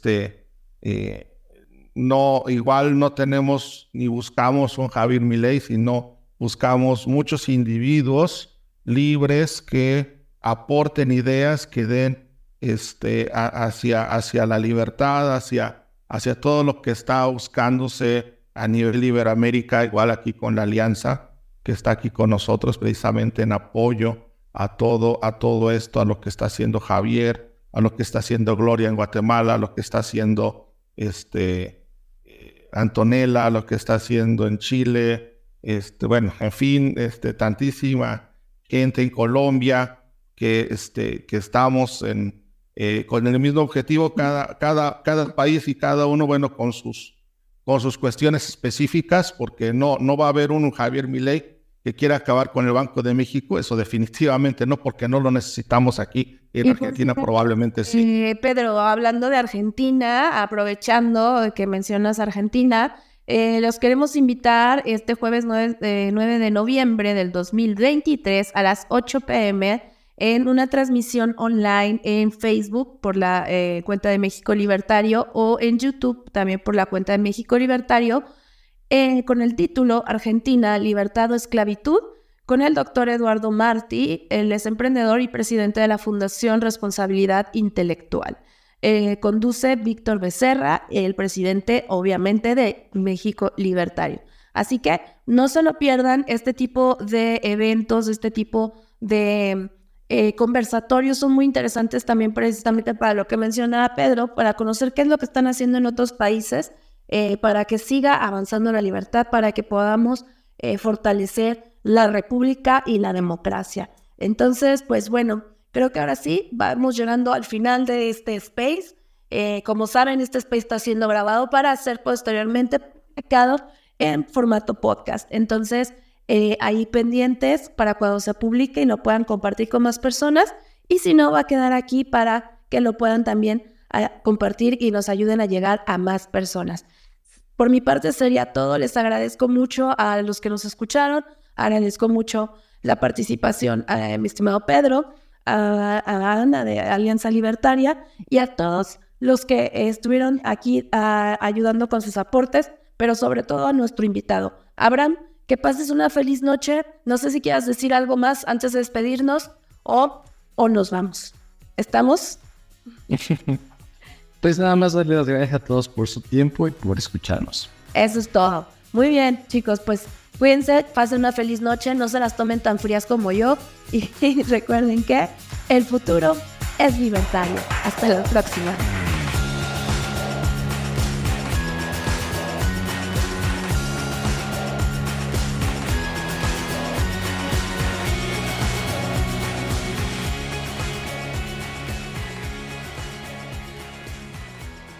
Igual no tenemos ni buscamos un Javier Milei, sino buscamos muchos individuos libres que aporten ideas, que den hacia la libertad, hacia todo lo que está buscándose a nivel Iberoamérica, igual aquí con la Alianza, que está aquí con nosotros precisamente en apoyo a todo esto, a lo que está haciendo Javier, a lo que está haciendo Gloria en Guatemala, a lo que está haciendo Antonella, a lo que está haciendo en Chile, bueno, en fin, tantísima gente en Colombia que estamos con el mismo objetivo, cada país y cada uno, bueno, con sus cuestiones específicas, porque no va a haber un Javier Milei que quiera acabar con el Banco de México, eso definitivamente no, porque no lo necesitamos aquí. En Argentina probablemente sí. Pedro, hablando de Argentina, aprovechando que mencionas Argentina, los queremos invitar este jueves 9 de noviembre del 2023 a las 8 p.m. en una transmisión online en Facebook por la cuenta de México Libertario, o en YouTube también por la cuenta de México Libertario, con el título Argentina, Libertad o Esclavitud, con el doctor Eduardo Martí. Él es emprendedor y presidente de la Fundación Responsabilidad Intelectual. Conduce Víctor Becerra, el presidente, obviamente, de México Libertario. Así que no se lo pierdan, este tipo de eventos, este tipo de conversatorios son muy interesantes también precisamente para lo que mencionaba Pedro, para conocer qué es lo que están haciendo en otros países, para que siga avanzando la libertad, para que podamos fortalecer la república y la democracia. Entonces, pues bueno, creo que ahora sí, vamos llegando al final de este space. Como saben, este space está siendo grabado para ser posteriormente publicado en formato podcast. Entonces, ahí pendientes para cuando se publique y lo puedan compartir con más personas. Y si no, va a quedar aquí para que lo puedan también compartir y nos ayuden a llegar a más personas. Por mi parte sería todo. Les agradezco mucho a los que nos escucharon. Agradezco mucho la participación a mi estimado Pedro, a Ana de Alianza Libertaria y a todos los que estuvieron aquí ayudando con sus aportes, pero sobre todo a nuestro invitado. Abraham, que pases una feliz noche. No sé si quieras decir algo más antes de despedirnos o nos vamos. ¿Estamos? Pues nada más darle las gracias a todos por su tiempo y por escucharnos. Eso es todo. Muy bien, chicos, pues cuídense, pasen una feliz noche, no se las tomen tan frías como yo y recuerden que el futuro es libertario. Hasta la próxima.